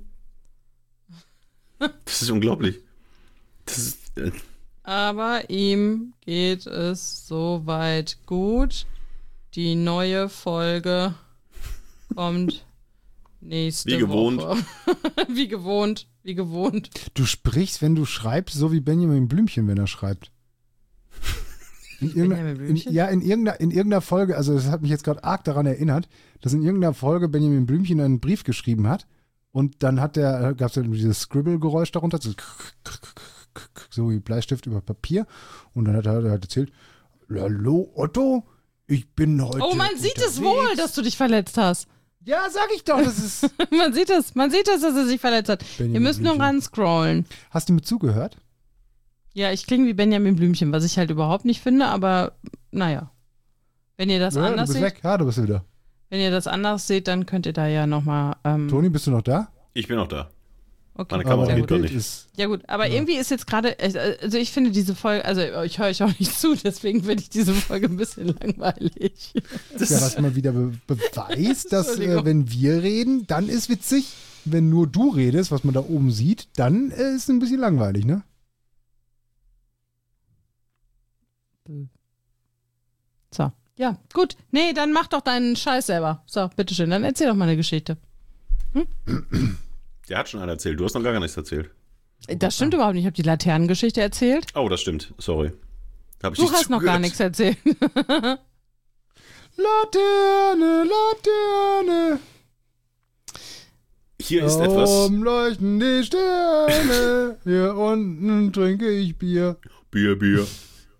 Das ist unglaublich. Das ist, äh, Aber ihm geht es soweit gut. Die neue Folge kommt nächste Wie gewohnt. Woche. Wie gewohnt. Wie gewohnt. Du sprichst, wenn du schreibst, so wie Benjamin Blümchen, wenn er schreibt. In Benjamin irgendeiner, in, Blümchen? ja, in irgendeiner, in irgendeiner Folge, also das hat mich jetzt gerade arg daran erinnert, dass in irgendeiner Folge Benjamin Blümchen einen Brief geschrieben hat und dann hat der, gab es ja dieses Scribble-Geräusch darunter, so, so wie Bleistift über Papier und dann hat er halt erzählt, hallo Otto, ich bin heute Oh, man sieht es unterwegs." wohl, dass du dich verletzt hast. Ja, sag ich doch, das ist... Man sieht es, man sieht es, dass er sich verletzt hat. Benjamin Ihr müsst nur Blümchen. ran scrollen. Hast du mir zugehört? Ja, ich klinge wie Benjamin Blümchen, was ich halt überhaupt nicht finde, aber naja. Wenn ihr das Ja, du anders bist seht, weg. Ja, du bist wieder. wenn ihr das anders seht, dann könnt ihr da ja nochmal. Ähm, Toni, bist du noch da? ich bin auch da. okay. Meine Kamera Aber sehr geht dein gut. doch Bild nicht. ist... Ja gut, aber irgendwie ist jetzt gerade, also ich finde diese Folge, also ich höre euch auch nicht zu, deswegen finde ich diese Folge ein bisschen langweilig. Das Ja, ist, was mal wieder be beweist, dass äh, Entschuldigung. wenn wir reden, dann ist witzig. Wenn nur du redest, was man da oben sieht, dann äh, ist es ein bisschen langweilig, ne? So, ja, gut. Nee, dann mach doch deinen Scheiß selber. So, bitteschön, dann erzähl doch mal eine Geschichte. der hat schon einen erzählt, du hast noch gar nichts erzählt. Das stimmt überhaupt nicht. Ich habe die Laternengeschichte erzählt. Oh, das stimmt. Sorry. Hab ich Du nicht hast noch zugehört. gar nichts erzählt. Laterne, Laterne. Hier ist etwas. Warum leuchten die Sterne? Hier unten trinke ich Bier. Bier, Bier.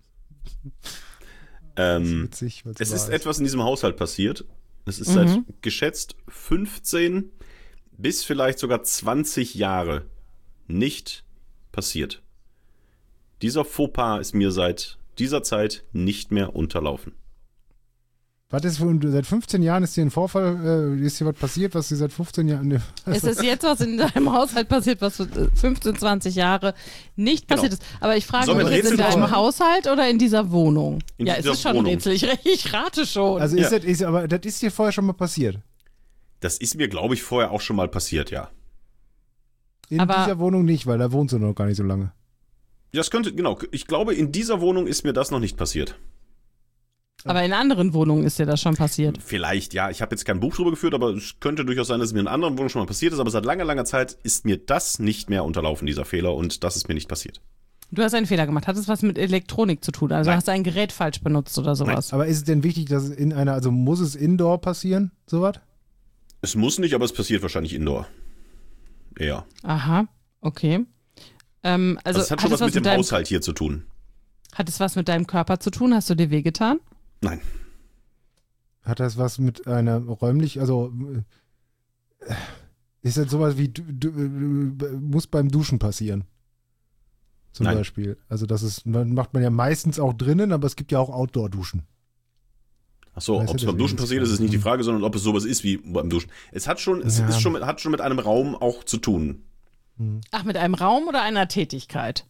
Das ist ähm, witzig, was es wahr ist etwas in diesem Haushalt passiert. Es ist seit geschätzt fünfzehn bis vielleicht sogar zwanzig Jahre nicht passiert. Dieser Fauxpas ist mir seit dieser Zeit nicht mehr unterlaufen. Was ist für, seit fünfzehn Jahren ist hier ein Vorfall, äh, ist hier was passiert, was dir seit fünfzehn Jahren... Ne, Es ist jetzt was in deinem Haushalt passiert, was für fünfzehn, zwanzig Jahre nicht passiert Genau. ist. Aber ich frage Sollen wir mich, ein ist in Rätsel deinem machen? Haushalt oder in dieser Wohnung? In ja, dieser es ist schon Wohnung. ein Rätsel. Ich, ich rate schon. Also ist Ja. das, ist, aber das ist dir vorher schon mal passiert. Das ist mir, glaube ich, vorher auch schon mal passiert, ja. In Aber- dieser Wohnung nicht, weil da wohnst du noch gar nicht so lange. Das könnte, genau. Ich glaube, in dieser Wohnung ist mir das noch nicht passiert. Aber in anderen Wohnungen ist dir das schon passiert. Vielleicht, ja. Ich habe jetzt kein Buch drüber geführt, aber es könnte durchaus sein, dass es mir in anderen Wohnungen schon mal passiert ist. Aber seit langer, langer Zeit ist mir das nicht mehr unterlaufen, dieser Fehler. Und das ist mir nicht passiert. Du hast einen Fehler gemacht. Hat es was mit Elektronik zu tun? Also Nein. hast du ein Gerät falsch benutzt oder sowas? Aber ist es denn wichtig, dass es in einer, also muss es indoor passieren, sowas? Es muss nicht, aber es passiert wahrscheinlich indoor. Ja. Aha, okay. Ähm, also Also es hat schon was mit dem deinem, Haushalt hier zu tun. Hat es was mit deinem Körper zu tun? Hast du dir wehgetan? Nein. Hat das was mit einer räumlich, also äh, ist das sowas wie, du, du, äh, muss beim Duschen passieren? Zum Nein. Beispiel. Also das ist, man macht man ja meistens auch drinnen, aber es gibt ja auch Outdoor-Duschen. Achso, Weißt du, ob es beim deswegen Duschen ist passiert, es- ist, ist nicht die Frage, sondern ob es sowas ist wie beim Duschen. Es hat schon, es Ja. ist schon mit, hat schon mit einem Raum auch zu tun. Ach, mit einem Raum oder einer Tätigkeit?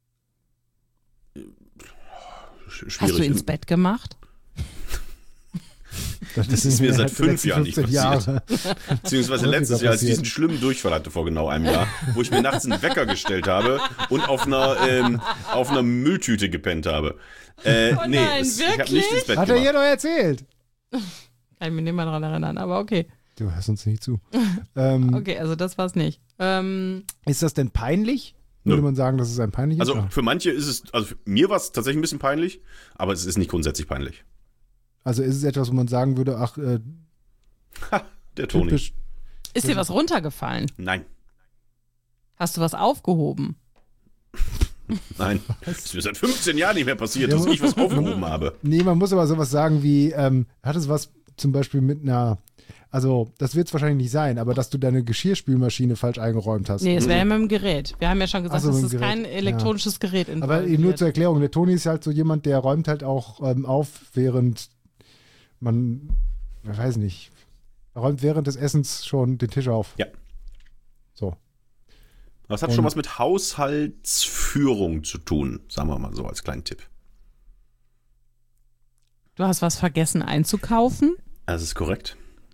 Sch- Schwierig. Hast du ins Bett gemacht? Das, ist mir seit die fünf letzten Jahren nicht fünfzehn Jahre. Beziehungsweise Häufiger letztes Jahr, als ich passiert. diesen schlimmen Durchfall hatte vor genau einem Jahr, wo ich mir nachts einen Wecker gestellt habe und auf einer, ähm, auf einer Mülltüte gepennt habe. Äh, Oh nee, nein, es, ich habe wirklich? nicht ins Bett Hat er gemacht. hier doch erzählt. Kann ich mich nicht mehr daran erinnern, aber okay. Du hörst uns nicht zu. ähm, Okay, also das war's nicht. Ähm, Ist das denn peinlich? Nö. Würde man sagen, dass es ein peinliches Also ist? für manche ist es, also für mir war es tatsächlich ein bisschen peinlich, aber es ist nicht grundsätzlich peinlich. Also ist es etwas, wo man sagen würde, ach, äh, Ha, der Toni. typisch. ist dir was runtergefallen? Nein, Hast du was aufgehoben? nein. Das ist mir seit fünfzehn Jahren nicht mehr passiert, Ja, dass ich was aufgehoben habe. Nee, man muss aber sowas sagen wie, ähm, hat es was zum Beispiel mit einer, also das wird es wahrscheinlich nicht sein, aber dass du deine Geschirrspülmaschine falsch eingeräumt hast. Nee, es wäre ja mit dem Gerät. Wir haben ja schon gesagt, Ach so, das mit ist dem kein Gerät. elektronisches Gerät Aber involviert. eben nur zur Erklärung, der Toni ist halt so jemand, der räumt halt auch ähm, auf, während man, ich weiß nicht, er räumt während des Essens schon den Tisch auf. Ja. So. Das hat Und- schon was mit Haushaltsführung zu tun, sagen wir mal so als kleinen Tipp. Du hast was vergessen einzukaufen? Das ist korrekt.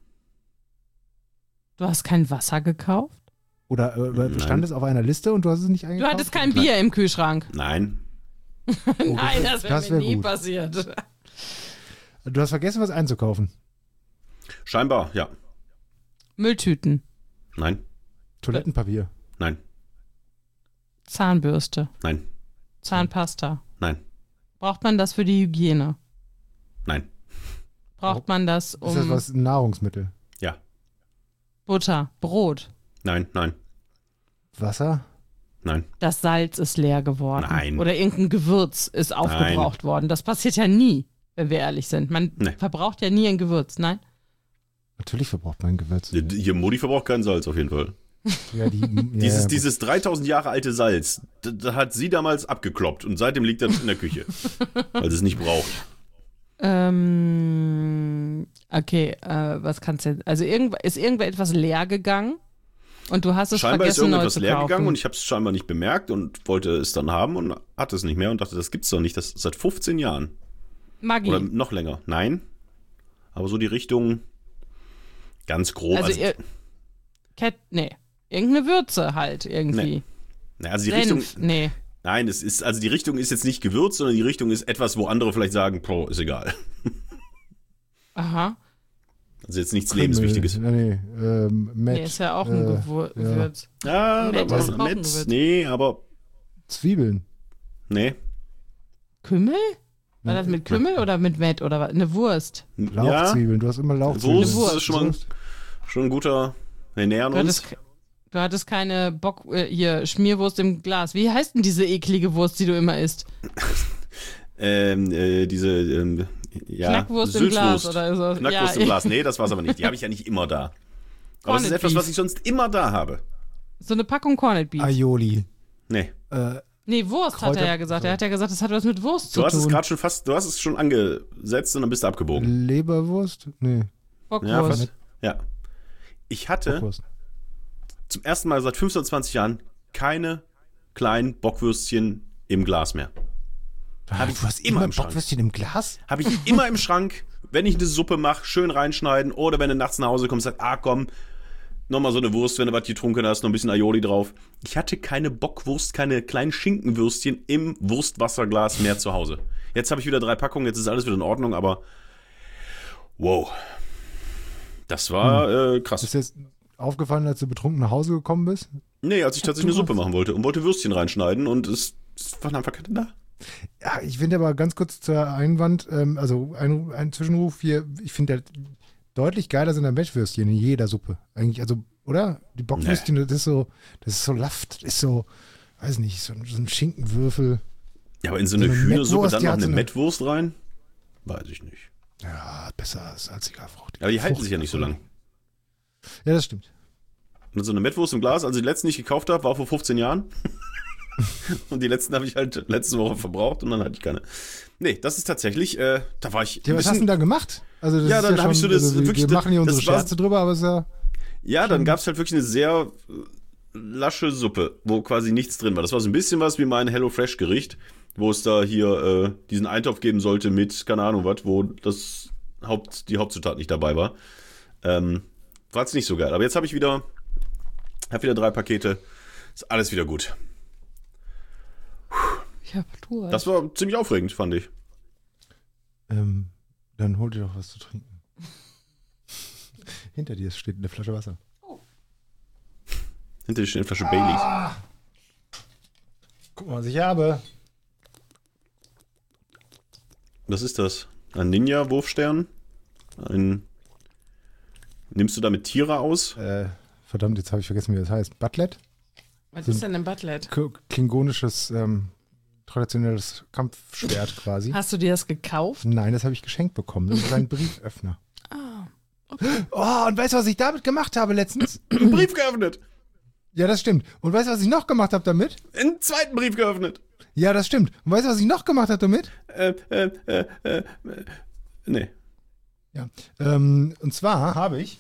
Du hast kein Wasser gekauft? Oder äh, Nein. stand es auf einer Liste und du hast es nicht Du eingekauft? hattest kein Bier im Kühlschrank. Nein. Nein, das wäre das mir wär nie gut. passiert. Du hast vergessen, was einzukaufen. Scheinbar, ja. Mülltüten, Nein. Toilettenpapier. Nein. Zahnbürste, Nein. Zahnpasta. Nein. Braucht man das für die Hygiene? Nein. Braucht man das Ist das um was ein Nahrungsmittel? Ja. Butter, Brot? Nein. Nein. Wasser? Nein. Das Salz ist leer geworden. Nein. Oder irgendein Gewürz ist aufgebraucht worden. Das passiert ja nie, wenn wir ehrlich sind. Man Nee. verbraucht ja nie ein Gewürz, nein? Natürlich verbraucht man Gewürz. Hier Mutti verbraucht kein Salz auf jeden Fall. Ja, die, ja, Dieses, ja, dieses dreitausend Jahre alte Salz, das, das hat sie damals abgekloppt und seitdem liegt das in der Küche, weil sie es nicht braucht. Ähm, okay, äh, was kannst du jetzt? Also irgend, ist irgendetwas leer gegangen und du hast es Scheinbar ist vergessen, neu irgendetwas zu leer kaufen. gegangen und ich habe es scheinbar nicht bemerkt und wollte es dann haben und hatte es nicht mehr und dachte, das gibt's doch nicht, das seit fünfzehn Jahren. Maggi. Oder noch länger. Nein. Aber so die Richtung ganz grob. also, Also, ihr, Cat, nee, irgendeine Würze halt irgendwie. na, also die Richtung. Senf, nee. Nein, es ist, also die Richtung ist jetzt nicht Gewürz, sondern die Richtung ist etwas, wo andere vielleicht sagen, Pro, ist egal. Aha. Also jetzt nichts Kümmel. Lebenswichtiges. Nee, nee, ähm, Met, Nee, ist ja auch ein äh, Gewür- ja. Gewürz. Ja, Met da ist war auch ein Met. Gewürz. Nee, aber Zwiebeln. nee. Kümmel? War das mit Kümmel oder mit Met oder was? Eine Wurst. Ja, Lauchzwiebeln, du hast immer Lauchzwiebeln. Wurst, Wurst. das ist schon mal ein, schon ein guter. Wir nähern Du uns. hattest, du hattest keine Bock, äh, hier, Schmierwurst im Glas. Wie heißt denn diese eklige Wurst, die du immer isst? Ähm, äh, diese, ähm, ja, Knackwurst im Glas oder so. Knackwurst Ja, im Glas. Nee, das war's aber nicht. Die habe ich ja nicht immer da. Aber das ist Corned etwas, Beef. was ich sonst immer da habe. So eine Packung Corned Beef. Aioli. Nee. Äh, Nee, Wurst hat Kräuter- er ja gesagt. Er hat ja gesagt, das hat was mit Wurst Du zu hast es tun. gerade schon fast, du hast es schon angesetzt und dann bist du abgebogen. Leberwurst? Nee, Bockwurst. Ja, fast. Ja. Ich hatte Bockwurst. zum ersten Mal seit fünfzehn, zwanzig Jahren keine kleinen Bockwürstchen im Glas mehr. Hab ich du hast immer immer im Schrank. Bockwürstchen im Glas? Habe ich immer im Schrank, wenn ich eine Suppe mache, schön reinschneiden oder wenn du nachts nach Hause kommst, sagst, ah komm, nochmal so eine Wurst, wenn du was getrunken hast, noch ein bisschen Aioli drauf. Ich hatte keine Bockwurst, keine kleinen Schinkenwürstchen im Wurstwasserglas mehr zu Hause. Jetzt habe ich wieder drei Packungen, jetzt ist alles wieder in Ordnung, aber wow. Das war äh, krass. Ist dir jetzt aufgefallen, als du betrunken nach Hause gekommen bist? Nee, als ich tatsächlich eine Suppe machen wollte und wollte Würstchen reinschneiden und es, es waren einfach keine da. Ja, ich finde aber ganz kurz zur Einwand, ähm, also ein, ein Zwischenruf hier, ich finde halt deutlich geiler sind dann Mettwürstchen in jeder Suppe. Eigentlich, also, oder? Die Bockwürstchen, das ist so, das ist so Laft, das ist so, weiß nicht, so, so ein Schinkenwürfel. Ja, aber in so eine So eine Hühnersuppe Mettwurst, dann die noch hat eine so eine- Mettwurst rein? Weiß ich nicht. Ja, besser als salziger Frucht. Aber die halten Frucht sich ja nicht so lang. Ja, das stimmt. Und so eine Mettwurst im Glas, also die letzten, die ich gekauft habe, war vor fünfzehn Jahren. Und die letzten habe ich halt letzte Woche verbraucht und dann hatte ich keine. Nee, das ist tatsächlich, äh, da war ich. Ja, ein was hast du bisschen, denn da gemacht? Also das Ja, ist dann ja hab ich schon, so das also wir, wirklich- wir machen hier unsere das war- Scherze drüber, aber es ist ja ja, dann gab es halt wirklich eine sehr äh, lasche Suppe, wo quasi nichts drin war. Das war so ein bisschen was wie mein HelloFresh-Gericht, wo es da hier äh, diesen Eintopf geben sollte mit, keine Ahnung was, wo das Haupt, die Hauptzutat nicht dabei war. Ähm, war jetzt nicht so geil. Aber jetzt habe ich wieder, habe wieder drei Pakete. Ist alles wieder gut. Ich hab Durst. Das war ziemlich aufregend, fand ich. ähm, dann hol dir doch was zu trinken. Hinter dir steht eine Flasche Wasser. Hinter dir steht eine Flasche Baileys. Guck mal, was ich habe. Was ist das? Ein Ninja-Wurfstern? Ein. Nimmst du damit Tiere aus? Äh, verdammt, jetzt habe ich vergessen, wie das heißt. Butlet? Was ist denn ein Butlet? K- Klingonisches, ähm, traditionelles Kampfschwert quasi. Hast du dir das gekauft? Nein, das habe ich geschenkt bekommen. Das ist ein Brieföffner. Ah. Oh, und weißt du, was ich damit gemacht habe letztens? Einen Brief geöffnet! Ja, das stimmt. Und weißt du, was ich noch gemacht habe damit? Einen zweiten Brief geöffnet! Ja, das stimmt. Und weißt du, was ich noch gemacht habe damit? Äh, äh, äh, äh, äh, nee. Ja. Ähm, und zwar habe ich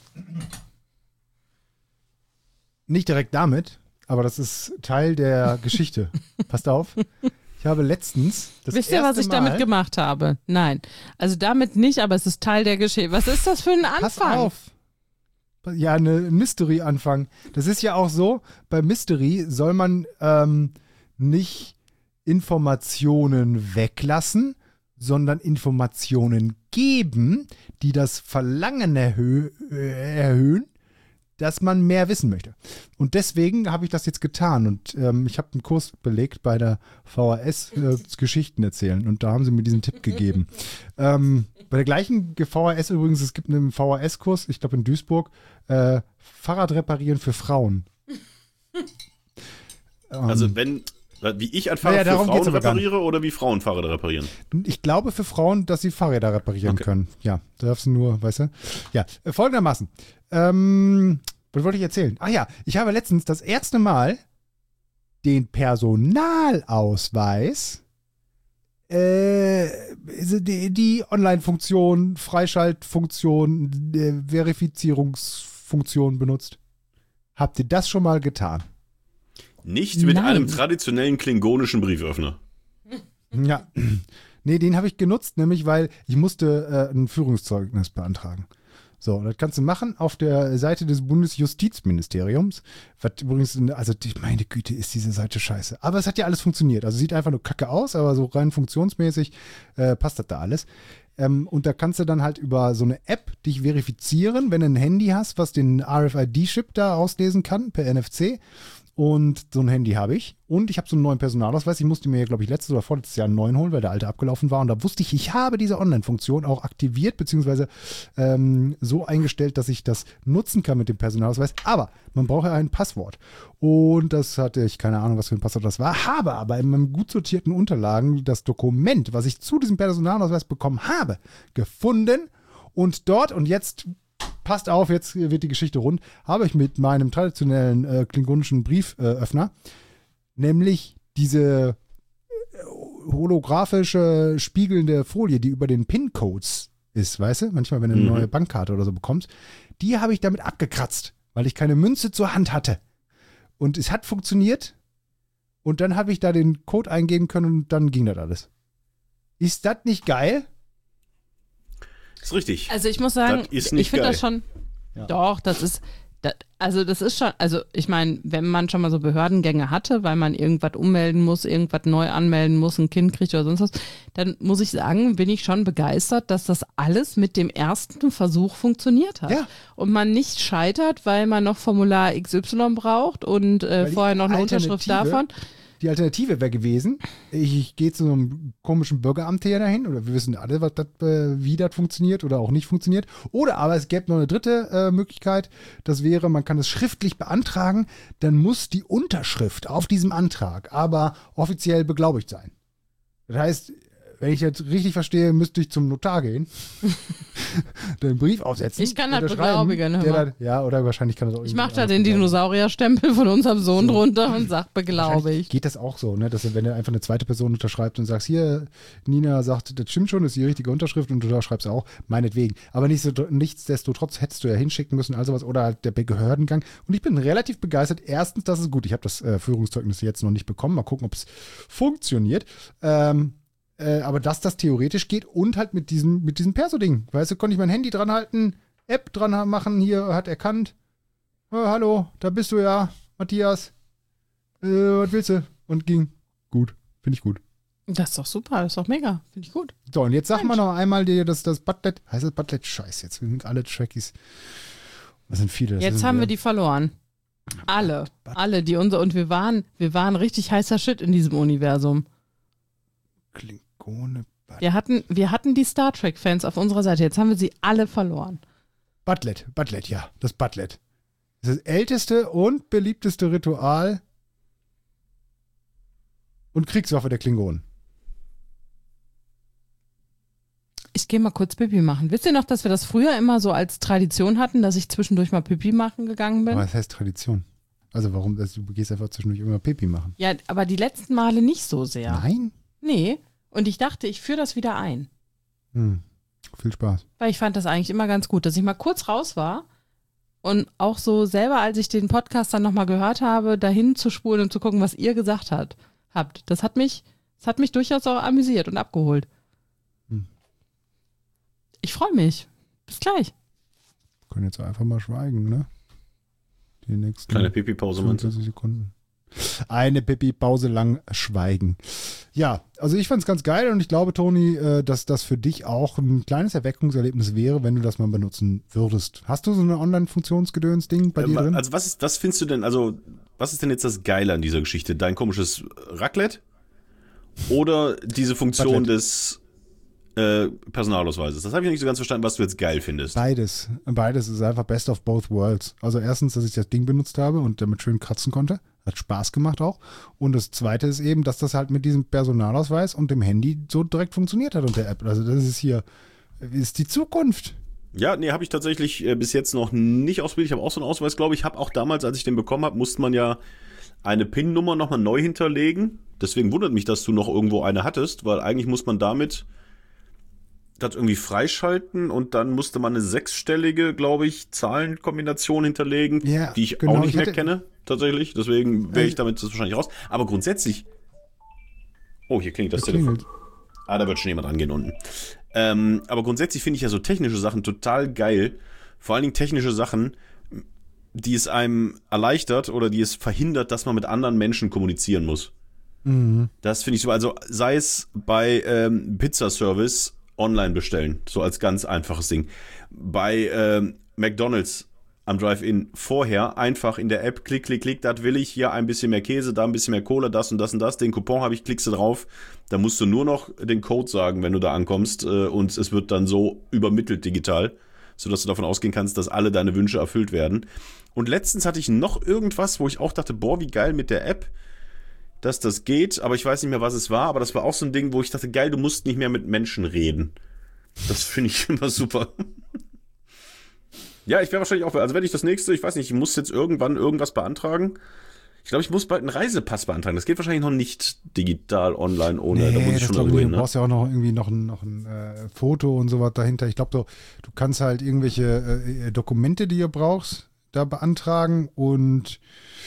nicht direkt damit, aber das ist Teil der Geschichte. Passt auf. Ich habe letztens das Wisst ihr, was erste ich Mal, damit gemacht habe? Nein. Also damit nicht, aber es ist Teil der Geschichte. Was ist das für ein Pass Anfang? auf. Ja, eine Mystery-Anfang. Das ist ja auch so, bei Mystery soll man ähm, nicht Informationen weglassen, sondern Informationen geben, die das Verlangen erhö äh, erhöhen, dass man mehr wissen möchte. Und deswegen habe ich das jetzt getan. Und ähm, ich habe einen Kurs belegt bei der V H S äh, Geschichten erzählen. Und da haben sie mir diesen Tipp gegeben. ähm, bei der gleichen V H S übrigens, es gibt einen V H S-Kurs, ich glaube in Duisburg, äh, Fahrrad reparieren für Frauen. Also ähm, wenn, wie ich ein Fahrrad Naja, darum für geht's Frauen aber gar nicht. repariere oder wie Frauen Fahrräder reparieren? Ich glaube für Frauen, dass sie Fahrräder reparieren Okay. können. Ja, da darfst du nur, weißt du? Ja, äh, folgendermaßen. Ähm, was wollte ich erzählen? Ach ja, ich habe letztens das erste Mal den Personalausweis, äh, die, die Online-Funktion, Freischaltfunktion, äh, Verifizierungsfunktion benutzt. Habt ihr das schon mal getan? Nicht mit Nein. einem traditionellen klingonischen Brieföffner. Ja. Nee, den habe ich genutzt, nämlich weil ich musste äh, ein Führungszeugnis beantragen. So, das kannst du machen auf der Seite des Bundesjustizministeriums. Was übrigens, also die, meine Güte, ist diese Seite scheiße. Aber es hat ja alles funktioniert. Also sieht einfach nur kacke aus, aber so rein funktionsmäßig äh, passt das da alles. Ähm, und da kannst du dann halt über so eine App dich verifizieren, wenn du ein Handy hast, was den R F I D-Chip da auslesen kann per N F C. Und so ein Handy habe ich. Und ich habe so einen neuen Personalausweis. Ich musste mir, glaube ich, letztes oder vorletztes Jahr einen neuen holen, weil der alte abgelaufen war. Und da wusste ich, ich habe diese Online-Funktion auch aktiviert, beziehungsweise ähm, so eingestellt, dass ich das nutzen kann mit dem Personalausweis. Aber man braucht ja ein Passwort. Und das hatte ich, keine Ahnung, was für ein Passwort das war. Habe aber in meinen gut sortierten Unterlagen das Dokument, was ich zu diesem Personalausweis bekommen habe, gefunden. Und dort, und jetzt... Passt auf, jetzt wird die Geschichte rund, habe ich mit meinem traditionellen äh, klingonischen Brieföffner, äh, nämlich diese äh, holographische, spiegelnde Folie, die über den PIN-Codes ist, weißt du? Manchmal, wenn du eine Mhm. neue Bankkarte oder so bekommst, die habe ich damit abgekratzt, weil ich keine Münze zur Hand hatte. Und es hat funktioniert und dann habe ich da den Code eingeben können und dann ging das alles. Ist das nicht geil? Ist richtig. Also ich muss sagen, Das ist nicht ich finde geil. das schon, Ja. doch, das ist, das, also das ist schon, also ich meine, wenn man schon mal so Behördengänge hatte, weil man irgendwas ummelden muss, irgendwas neu anmelden muss, ein Kind kriegt oder sonst was, dann muss ich sagen, bin ich schon begeistert, dass das alles mit dem ersten Versuch funktioniert hat. Ja. Und man nicht scheitert, weil man noch Formular X Y braucht und äh, Weil die vorher noch eine Unterschrift Alternative- davon. Die Alternative wäre gewesen, ich, ich gehe zu einem komischen Bürgeramt hier dahin, oder wir wissen alle, was dat, äh, wie das funktioniert oder auch nicht funktioniert. Oder aber es gäbe noch eine dritte äh, Möglichkeit, das wäre, man kann es schriftlich beantragen, dann muss die Unterschrift auf diesem Antrag aber offiziell beglaubigt sein. Das heißt, wenn ich jetzt richtig verstehe, müsste ich zum Notar gehen, den Brief aufsetzen. Ich kann das unterschreiben, beglaubigen, hör der mal. dann, ja, oder wahrscheinlich kann das auch Ich irgendwie mache da anders den beglaubigen. Dinosaurierstempel von unserem Sohn drunter und sag, beglaube Wahrscheinlich ich. geht das auch so, ne? Dass du, wenn du einfach eine zweite Person unterschreibst und sagst, hier, Nina sagt, das stimmt schon, das ist die richtige Unterschrift und du unterschreibst auch, meinetwegen. Aber nicht so, nichtsdestotrotz hättest du ja hinschicken müssen, also was, oder halt der Behördengang. Und ich bin relativ begeistert. Erstens, das ist gut. Ich habe das äh, Führungszeugnis jetzt noch nicht bekommen. Mal gucken, ob es funktioniert. Ähm, äh, aber dass das theoretisch geht und halt mit diesem, mit diesem Perso-Ding. Weißt du, konnte ich mein Handy dran halten, App dran machen, hier hat erkannt. Oh, hallo, da bist du ja, Matthias. Äh, was willst du? Und ging. Gut. Finde ich gut. Das ist doch super, das ist doch mega. Finde ich gut. So, und jetzt sag Mensch. mal noch einmal dir, dass das Butlet, heißt das Butlet? Scheiße, jetzt sind alle Trekkies. Das sind viele. Das Jetzt sind haben wir die verloren. Alle. Alle, die unser, und wir waren, wir waren richtig heißer Shit in diesem Universum. Klingone Butlet. Wir hatten, wir hatten die Star Trek-Fans auf unserer Seite. Jetzt haben wir sie alle verloren. Butlet, Butlet, ja, das Butlet. Das ist das älteste und beliebteste Ritual und Kriegswaffe der Klingonen. Ich gehe mal kurz Pipi machen. Wisst ihr noch, dass wir das früher immer so als Tradition hatten, dass ich zwischendurch mal Pipi machen gegangen bin? Aber das heißt Tradition. Also warum, also du gehst einfach zwischendurch immer Pipi machen. Ja, aber die letzten Male nicht so sehr. Nein? Nee. Und ich dachte, ich führe das wieder ein. Hm. Viel Spaß. Weil ich fand das eigentlich immer ganz gut, dass ich mal kurz raus war und auch so selber, als ich den Podcast dann nochmal gehört habe, dahin zu spulen und zu gucken, was ihr gesagt hat, habt. Das hat mich, das hat mich durchaus auch amüsiert und abgeholt. Hm. Ich freue mich. Bis gleich. Wir können jetzt einfach mal schweigen, ne? Die nächsten Kleine Pipi-Pause, meinst du? fünfundzwanzig Sekunden. Eine Pipi-Pause lang schweigen. Ja, also ich fand es ganz geil und ich glaube, Toni, äh, dass das für dich auch ein kleines Erweckungserlebnis wäre, wenn du das mal benutzen würdest. Hast du so eine Online-Funktionsgedöns bei dir Ähm, drin? Also was ist, was findest du denn, also was ist denn jetzt das Geile an dieser Geschichte? Dein komisches Raclette oder diese Funktion Raclette. des äh, Personalausweises? Das habe ich nicht so ganz verstanden, was du jetzt geil findest. Beides. Beides ist einfach best of both worlds. Also erstens, dass ich das Ding benutzt habe und damit schön kratzen konnte. Hat Spaß gemacht auch. Und das zweite ist eben, dass das halt mit diesem Personalausweis und dem Handy so direkt funktioniert hat und der App. Also das ist hier, ist die Zukunft. Ja, nee, habe ich tatsächlich äh, bis jetzt noch nicht ausprobiert. Ich habe auch so einen Ausweis, glaube ich. Habe auch damals, als ich den bekommen habe, musste man ja eine PIN-Nummer nochmal neu hinterlegen. Deswegen wundert mich, dass du noch irgendwo eine hattest, weil eigentlich muss man damit das irgendwie freischalten und dann musste man eine sechsstellige, glaube ich, Zahlenkombination hinterlegen, Ja, die ich genau. auch nicht Ich mehr hatte- kenne, tatsächlich. Deswegen wäre Äh, ich damit jetzt wahrscheinlich raus. Aber grundsätzlich. Oh, hier klingelt das Das Telefon. klingelt. Ah, da wird schon jemand angehen unten. Ähm, aber grundsätzlich finde ich ja so technische Sachen total geil. vor allen Dingen technische Sachen, die es einem erleichtert oder die es verhindert, dass man mit anderen Menschen kommunizieren muss. Mhm. Das finde ich so, also sei es bei ähm, Pizzaservice online bestellen, so als ganz einfaches Ding. Bei ähm, McDonald's am Drive-In vorher einfach in der App, klick, klick, klick, das will ich, hier ein bisschen mehr Käse, da ein bisschen mehr Cola, das und das und das, den Coupon habe ich, klickst du drauf, da musst du nur noch den Code sagen, wenn du da ankommst äh, und es wird dann so übermittelt digital, sodass du davon ausgehen kannst, dass alle deine Wünsche erfüllt werden. Und letztens hatte ich noch irgendwas, wo ich auch dachte, boah, wie geil mit der App, dass das geht, aber ich weiß nicht mehr, was es war, aber das war auch so ein Ding, wo ich dachte, geil, du musst nicht mehr mit Menschen reden. Das finde ich immer super. Ja, ich wäre wahrscheinlich auch, also wenn ich das nächste, ich weiß nicht, ich muss jetzt irgendwann irgendwas beantragen. Ich glaube, ich muss bald einen Reisepass beantragen. Das geht wahrscheinlich noch nicht digital online ohne, Nee, da muss ich das schon glaub irgendwo ich, hin, du ne? brauchst ja auch noch irgendwie noch ein, noch ein äh, Foto und sowas dahinter. Ich glaube, du, du kannst halt irgendwelche äh, Dokumente, die ihr brauchst, da beantragen und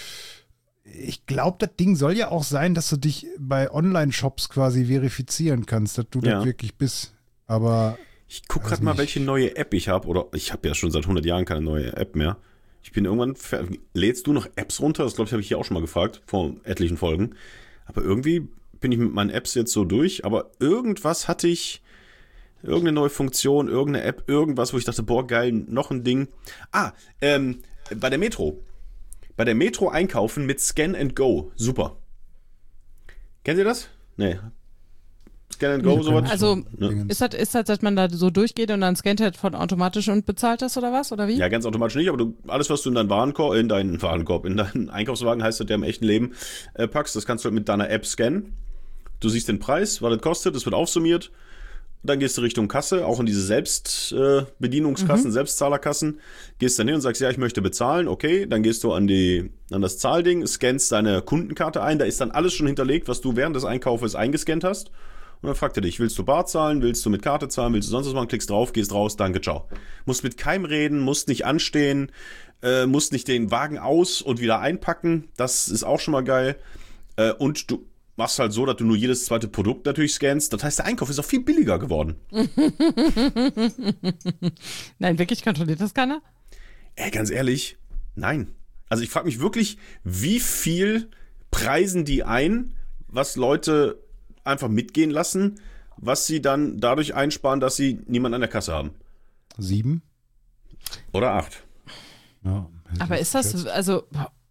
ich glaube, das Ding soll ja auch sein, dass du dich bei Online-Shops quasi verifizieren kannst, dass du Ja. das wirklich bist. Aber Ich gucke Weiß gerade mal, nicht. welche neue App ich habe. Oder ich habe ja schon seit hundert Jahren keine neue App mehr. Ich bin irgendwann fertig. Lädst du noch Apps runter? Das glaube ich, habe ich hier auch schon mal gefragt, vor etlichen Folgen. Aber irgendwie bin ich mit meinen Apps jetzt so durch. Aber irgendwas hatte ich, irgendeine neue Funktion, irgendeine App, irgendwas, wo ich dachte, boah, geil, noch ein Ding. Ah, ähm, bei der Metro. Bei der Metro einkaufen mit Scan and Go. Super. Kennt ihr das? Nee. Scan and Go, Nee, sowas? Also Ne? ist das, ist das, dass man da so durchgeht und dann scannt halt von automatisch und bezahlt das oder was? Oder wie? Ja, ganz automatisch nicht, aber du, alles, was du in deinen Warenkorb, in deinen Warenkorb, in deinen Einkaufswagen, heißt das ja im echten Leben, äh, packst, das kannst du halt mit deiner App scannen. Du siehst den Preis, was das kostet, das wird aufsummiert. Dann gehst du Richtung Kasse, auch in diese Selbstbedienungskassen, äh, Mhm. Selbstzahlerkassen. Gehst dann hin und sagst, ja, ich möchte bezahlen, okay. Dann gehst du an die, an das Zahlding, scannst deine Kundenkarte ein. Da ist dann alles schon hinterlegt, was du während des Einkaufes eingescannt hast. Und dann fragt er dich, willst du bar zahlen, willst du mit Karte zahlen, willst du sonst was machen, klickst drauf, gehst raus, danke, ciao. Musst mit keinem reden, musst nicht anstehen, äh, musst nicht den Wagen aus und wieder einpacken. Das ist auch schon mal geil. Äh, und du machst halt so, dass du nur jedes zweite Produkt natürlich scannst. Das heißt, der Einkauf ist auch viel billiger geworden. Nein, wirklich kontrolliert das keiner? Ey, ganz ehrlich, nein. Also ich frage mich wirklich, wie viel preisen die ein, was Leute einfach mitgehen lassen, was sie dann dadurch einsparen, dass sie niemanden an der Kasse haben. sieben? Oder acht. Ja, Aber ist das, also,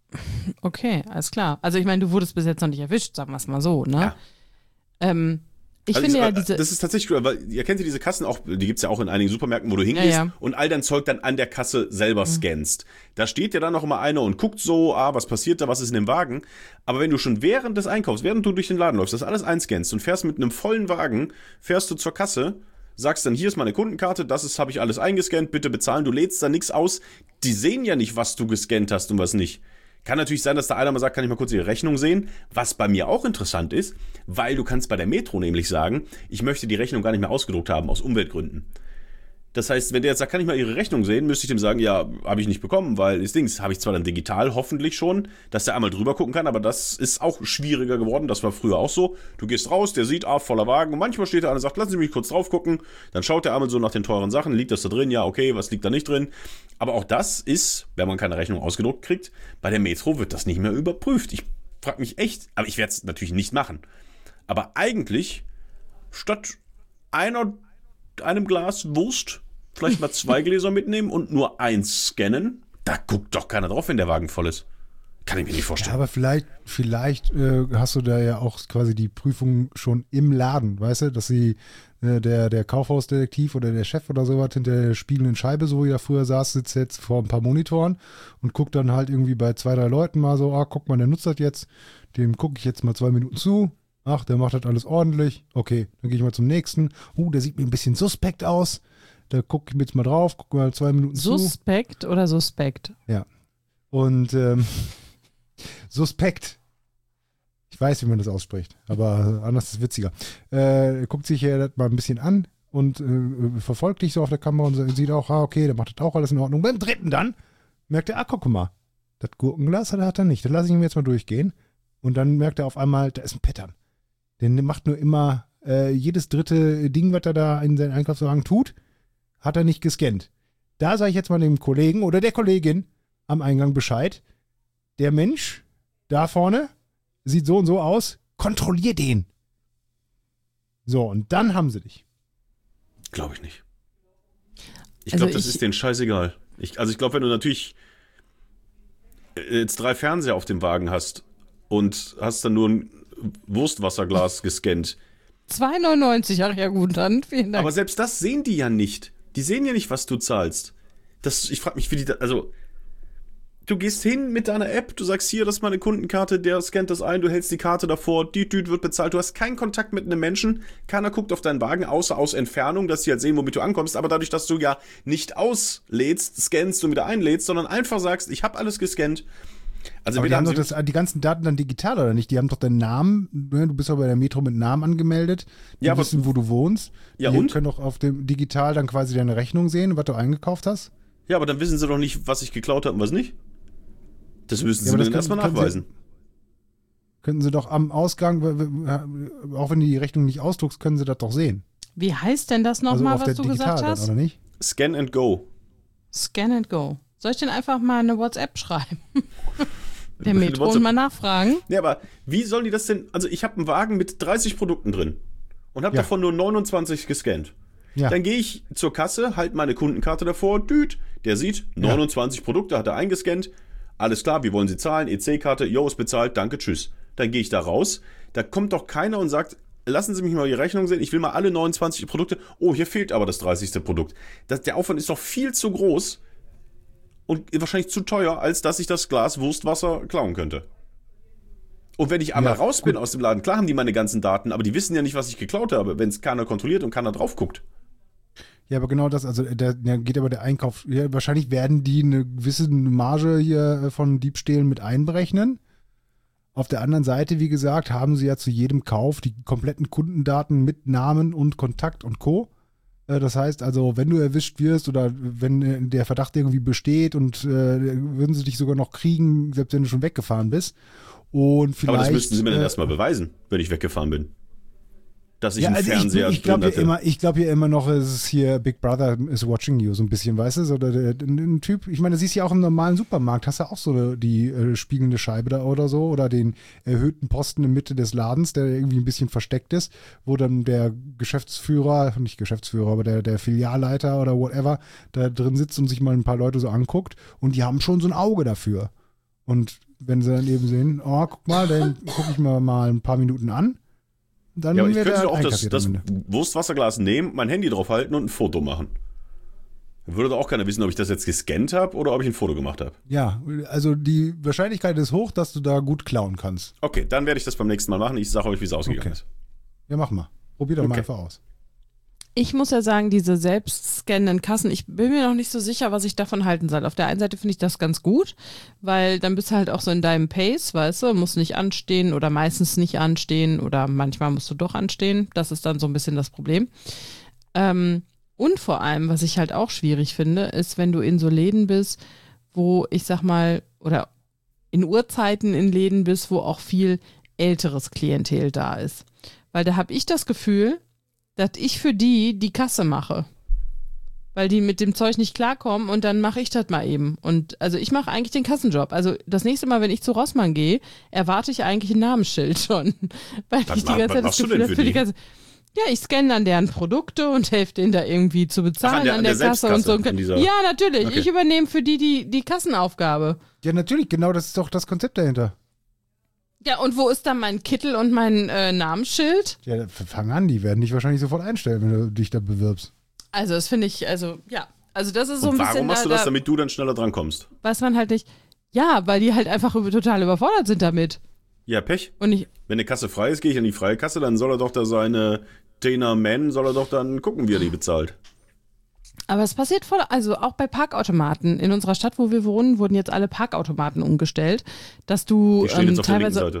okay, alles klar. Also ich meine, du wurdest bis jetzt noch nicht erwischt, sagen wir es mal so, ne? Ja. Ähm, ich Also finde das, ja diese... Das ist tatsächlich cool, weil ihr kennt ja diese Kassen auch, die gibt's ja auch in einigen Supermärkten, wo du hingehst Ja, ja. und all dein Zeug dann an der Kasse selber Mhm. scannst. Da steht ja dann noch immer einer und guckt so, ah, was passiert da, was ist in dem Wagen. Aber wenn du schon während des Einkaufs, während du durch den Laden läufst, das alles einscannst und fährst mit einem vollen Wagen, fährst du zur Kasse, sagst dann, hier ist meine Kundenkarte, das ist, habe ich alles eingescannt, bitte bezahlen, du lädst da nichts aus. Die sehen ja nicht, was du gescannt hast und was nicht. Kann natürlich sein, dass da einer mal sagt, kann ich mal kurz Ihre Rechnung sehen, was bei mir auch interessant ist, weil du kannst bei der Metro nämlich sagen, ich möchte die Rechnung gar nicht mehr ausgedruckt haben, aus Umweltgründen. Das heißt, wenn der jetzt sagt, kann ich mal Ihre Rechnung sehen, müsste ich dem sagen, ja, habe ich nicht bekommen, weil das Ding habe ich zwar dann digital hoffentlich schon, dass der einmal drüber gucken kann, aber das ist auch schwieriger geworden, das war früher auch so. Du gehst raus, der sieht, ah, voller Wagen und manchmal steht der einer und sagt, lassen Sie mich kurz drauf gucken, dann schaut der einmal so nach den teuren Sachen, liegt das da drin, ja, okay, was liegt da nicht drin, aber auch das ist, wenn man keine Rechnung ausgedruckt kriegt, bei der Metro wird das nicht mehr überprüft. Ich frage mich echt, aber ich werde es natürlich nicht machen, aber eigentlich statt einer, einem Glas Wurst vielleicht mal zwei Gläser mitnehmen und nur eins scannen. Da guckt doch keiner drauf, wenn der Wagen voll ist. Kann ich mir nicht Ja, vorstellen. aber vielleicht, vielleicht äh, hast du da ja auch quasi die Prüfung schon im Laden, weißt du, dass sie äh, der, der Kaufhausdetektiv oder der Chef oder sowas hinter der spielenden Scheibe, so wie er früher saß, sitzt jetzt vor ein paar Monitoren und guckt dann halt irgendwie bei zwei, drei Leuten mal so, ah, guck mal, der nutzt das jetzt, dem gucke ich jetzt mal zwei Minuten zu. Ach, der macht das alles ordentlich. Okay, dann gehe ich mal zum nächsten. Uh, der sieht mir ein bisschen suspekt aus. Da gucke ich mir jetzt mal drauf, gucke mal zwei Minuten zu. Suspekt oder Suspekt? Ja. Und ähm, suspekt. Ich weiß, wie man das ausspricht, aber anders ist es witziger. Äh, guckt sich ja das mal ein bisschen an und äh, verfolgt dich so auf der Kamera und sieht auch, ah, okay, der macht das auch alles in Ordnung. Beim dritten dann merkt er, ah, guck mal, das Gurkenglas hat er, hat er nicht. Dann lasse ich ihn jetzt mal durchgehen. Und dann merkt er auf einmal, da ist ein Pattern. Der macht nur immer äh, jedes dritte Ding, was er da in seinen Einkaufswagen tut, hat er nicht gescannt. Da sage ich jetzt mal dem Kollegen oder der Kollegin am Eingang Bescheid. Der Mensch da vorne sieht so und so aus. Kontrollier den. So, und dann haben sie dich. Glaube ich nicht. Ich Also glaube, das ich- ist denen scheißegal. Ich, also ich glaube, wenn du natürlich jetzt drei Fernseher auf dem Wagen hast und hast dann nur ein Wurstwasserglas gescannt. zwei neunundneunzig, ach ja gut, dann vielen Dank. Aber selbst das sehen die ja nicht. Die sehen ja nicht, was du zahlst. Das, ich frage mich, wie die da, also du gehst hin mit deiner App, du sagst hier, das ist meine Kundenkarte, der scannt das ein, du hältst die Karte davor, die Düt wird bezahlt, du hast keinen Kontakt mit einem Menschen, keiner guckt auf deinen Wagen, außer aus Entfernung, dass sie halt sehen, womit du ankommst, aber dadurch, dass du ja nicht auslädst, scannst und wieder einlädst, sondern einfach sagst, ich habe alles gescannt. Also Aber die wir haben haben doch sie, das, die ganzen Daten dann digital, oder nicht? Die haben doch deinen Namen, ne? Du bist doch bei der Metro mit Namen angemeldet, die Ja, aber- wissen, wo du wohnst. Ja, die und? können doch auf dem digital dann quasi deine Rechnung sehen, was du eingekauft hast. ja, aber dann wissen sie doch nicht, was ich geklaut habe und was nicht. Das müssen Ja, sie aber mir das dann können- erstmal können sie- nachweisen. Könnten sie doch am Ausgang, w- w- auch wenn du die Rechnung nicht ausdruckst, können sie das doch sehen. Wie heißt denn das Also nochmal, auf was der du digital gesagt dann, hast? oder nicht? Scan and go. Scan and go. Soll ich denn einfach mal eine WhatsApp schreiben? Der Eine Metro WhatsApp- und mal nachfragen? Ja, aber wie sollen die das denn? Also ich habe einen Wagen mit dreißig Produkten drin und habe Ja. davon nur neunundzwanzig gescannt. Ja. Dann gehe ich zur Kasse, halt meine Kundenkarte davor, düt, der sieht, neunundzwanzig Produkte hat er eingescannt, alles klar, wie wollen Sie zahlen, E C-Karte, jo, ist bezahlt, danke, tschüss. Dann gehe ich da raus, da kommt doch keiner und sagt, lassen Sie mich mal Ihre Rechnung sehen, ich will mal alle neunundzwanzig Produkte, oh, hier fehlt aber das dreißigste Produkt. Das, der Aufwand ist doch viel zu groß und wahrscheinlich zu teuer, als dass ich das Glas Wurstwasser klauen könnte. Und wenn ich einmal Ja, raus bin aus dem Laden, klar haben die meine ganzen Daten, aber die wissen ja nicht, was ich geklaut habe, wenn es keiner kontrolliert und keiner drauf guckt. Ja, aber genau das, also da da geht aber der Einkauf, ja, wahrscheinlich werden die eine gewisse Marge hier äh, von Diebstählen mit einberechnen. Auf der anderen Seite, wie gesagt, haben sie ja zu jedem Kauf die kompletten Kundendaten mit Namen und Kontakt und Co. Äh, Das heißt also, wenn du erwischt wirst oder wenn äh, der Verdacht irgendwie besteht und äh, würden sie dich sogar noch kriegen, selbst wenn du schon weggefahren bist. Und vielleicht, Aber das müssten sie mir dann äh, erstmal beweisen, wenn ich weggefahren bin. Dass ich ja, einen also Fernseher ich, ich glaube drin ja hatte. immer, ich glaube ja immer noch, es ist hier Big Brother is watching you so ein bisschen, weißt du, so der, der, der, ein Typ. Ich meine, das siehst du ja auch im normalen Supermarkt, hast ja auch so die äh, spiegelnde Scheibe da oder so oder den erhöhten Posten in Mitte des Ladens, der irgendwie ein bisschen versteckt ist, wo dann der Geschäftsführer, nicht Geschäftsführer, aber der der Filialleiter oder whatever da drin sitzt und sich mal ein paar Leute so anguckt und die haben schon so ein Auge dafür. Und wenn sie dann eben sehen, oh, guck mal, dann gucke ich mir mal ein paar Minuten an. Dann Ja, aber ich wird könnte er doch auch das, einkassiert das am Ende. Wurstwasserglas nehmen, mein Handy draufhalten und ein Foto machen. Dann würde doch auch keiner wissen, ob ich das jetzt gescannt habe oder ob ich ein Foto gemacht habe. Ja, also die Wahrscheinlichkeit ist hoch, dass du da gut klauen kannst. Okay, dann werde ich das beim nächsten Mal machen. Ich sage euch, wie es ausgegangen Okay. ist. Ja, mach mal. Probier doch mal Okay. einfach aus. Ich muss ja sagen, diese selbstscannenden Kassen, ich bin mir noch nicht so sicher, was ich davon halten soll. Auf der einen Seite finde ich das ganz gut, weil dann bist du halt auch so in deinem Pace, weißt du, musst nicht anstehen oder meistens nicht anstehen oder manchmal musst du doch anstehen. Das ist dann so ein bisschen das Problem. Ähm, und vor allem, was ich halt auch schwierig finde, ist, wenn du in so Läden bist, wo ich sag mal, oder in Uhrzeiten in Läden bist, wo auch viel älteres Klientel da ist. Weil da habe ich das Gefühl, dass ich für die die Kasse mache. Weil die mit dem Zeug nicht klarkommen und dann mache ich das mal eben. Und also ich mache eigentlich den Kassenjob. Also das nächste Mal, wenn ich zu Rossmann gehe, erwarte ich eigentlich ein Namensschild schon. Weil Was ich die mach- ganze was Zeit das machst du Gefühl denn habe, für für die die? Kasse. Ja, ich scanne dann deren Produkte und helfe denen da irgendwie zu bezahlen Ach, an der- an an der, der Kasse und so. Selbstkasse, in dieser- Ja, natürlich. Okay. Ich übernehme für die, die die Kassenaufgabe. Ja, natürlich, genau, das ist doch das Konzept dahinter. Ja, und wo ist dann mein Kittel und mein äh, Namensschild? Ja, fang an, die werden dich wahrscheinlich sofort einstellen, wenn du dich da bewirbst. Also das finde ich, also ja. Also das ist so Und ein warum bisschen, machst du da, das, da damit du dann schneller drankommst? weiß man halt nicht. Ja, weil die halt einfach über, total überfordert sind damit. Ja, Pech. Und ich, Wenn eine Kasse frei ist, gehe ich an die freie Kasse, dann soll er doch da seine Dana Man, soll er doch dann gucken, wie er die bezahlt. aber es passiert voll, also auch bei Parkautomaten. In unserer Stadt, wo wir wohnen, wurden jetzt alle Parkautomaten umgestellt, dass du Die stehen ähm, jetzt auf der linken teilweise, Seite.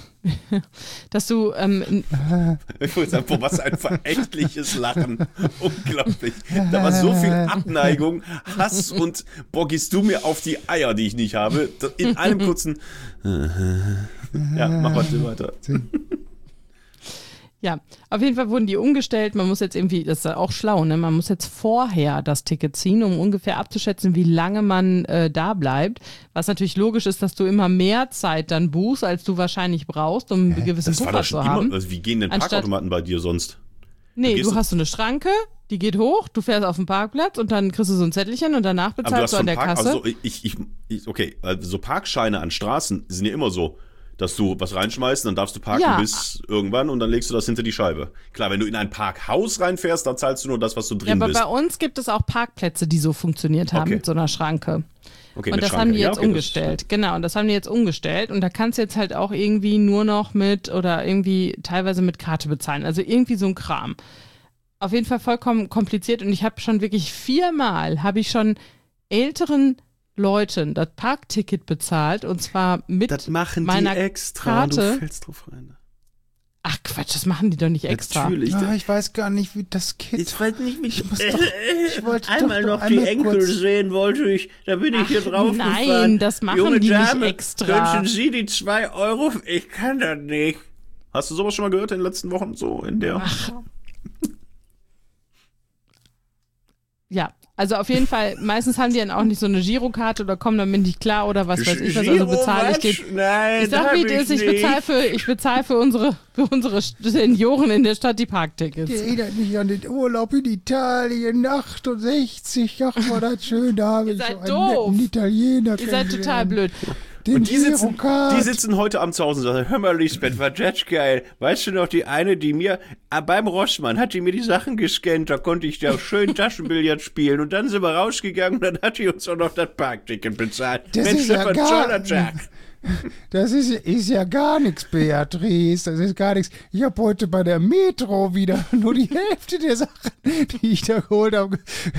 dass du ähm, Ich wollte sagen, boah, was ein verächtliches Lachen. Unglaublich. Da war so viel Abneigung, Hass und boah, gehst du mir auf die Eier, die ich nicht habe. In einem kurzen Ja, mach mal weiter. Ja, auf jeden Fall wurden die umgestellt. Man muss jetzt irgendwie, das ist auch schlau, ne? Man muss jetzt vorher das Ticket ziehen, um ungefähr abzuschätzen, wie lange man äh, da bleibt. Was natürlich logisch ist, dass du immer mehr Zeit dann buchst, als du wahrscheinlich brauchst, um einen gewissen Das war Puffer doch schon zu haben. immer, also wie gehen denn Anstatt- Parkautomaten bei dir sonst? Nee, gehst du du- hast so eine Schranke, die geht hoch, du fährst auf den Parkplatz und dann kriegst du so ein Zettelchen und danach Aber du bezahlst hast du an von der Park, Kasse. also ich, ich, ich, okay, also so Parkscheine an Straßen sind ja immer so, dass du was reinschmeißt, dann darfst du parken Ja. bis irgendwann und dann legst du das hinter die Scheibe. Klar, wenn du in ein Parkhaus reinfährst, dann zahlst du nur das, was du Ja, drin aber bist. bei uns gibt es auch Parkplätze, die so funktioniert haben Okay. mit so einer Schranke. Okay, Und mit das Schranke. haben die Ja, jetzt okay, das- umgestellt. Genau, und das haben die jetzt umgestellt. Und da kannst du jetzt halt auch irgendwie nur noch mit oder irgendwie teilweise mit Karte bezahlen. Also irgendwie so ein Kram. Auf jeden Fall vollkommen kompliziert. Und ich habe schon wirklich viermal, habe ich schon älteren Leuten das Parkticket bezahlt. Und zwar mit Das machen meiner die extra, Karte. du fällst drauf rein. Ach Quatsch, das machen die doch nicht extra. Natürlich. Ja, ich weiß gar nicht, wie das Kind. Ich weiß nicht, wie Ich muss doch, ich wollte einmal doch, noch doch die einmal Enkel kurz, sehen wollte ich, da bin ich hier Ach, drauf nein, gefahren. das machen Junge die nicht Dame, extra. Könnten Sie die zwei Euro? Ich kann das nicht. Hast du sowas schon mal gehört in den letzten Wochen? So in der. Ja, also auf jeden Fall, meistens haben die dann auch nicht so eine Girokarte oder kommen damit nicht klar oder was weiß ich was, also bezahle ich den. Nein, Ich sag, hab wie es ist, ich nicht. bezahle für, ich bezahle für unsere, für unsere Senioren in der Stadt die Parktickets. erinnert mich an den Urlaub in Italien, achtundsechzig. Ach, war das schön, da habe Ihr ich so seid einen doof. netten Italiener Ihr seid total kennengelernt. blöd. Den Und die sitzen, Girocard. die sitzen heute Abend zu Hause und sagen, hör mal, Lisbeth, war das geil. Weißt du noch, die eine, die mir, ah, beim Rossmann hat die mir die Sachen gescannt, da konnte ich da schön Taschenbillard spielen und dann sind wir rausgegangen und dann hat die uns auch noch das Parkticket bezahlt. Das Mensch, ist ja das war ein gar- toller Tag. Das ist, ist ja gar nichts, Beatrice. Das ist gar nichts. Ich habe heute bei der Metro wieder nur die Hälfte der Sachen, die ich da geholt habe,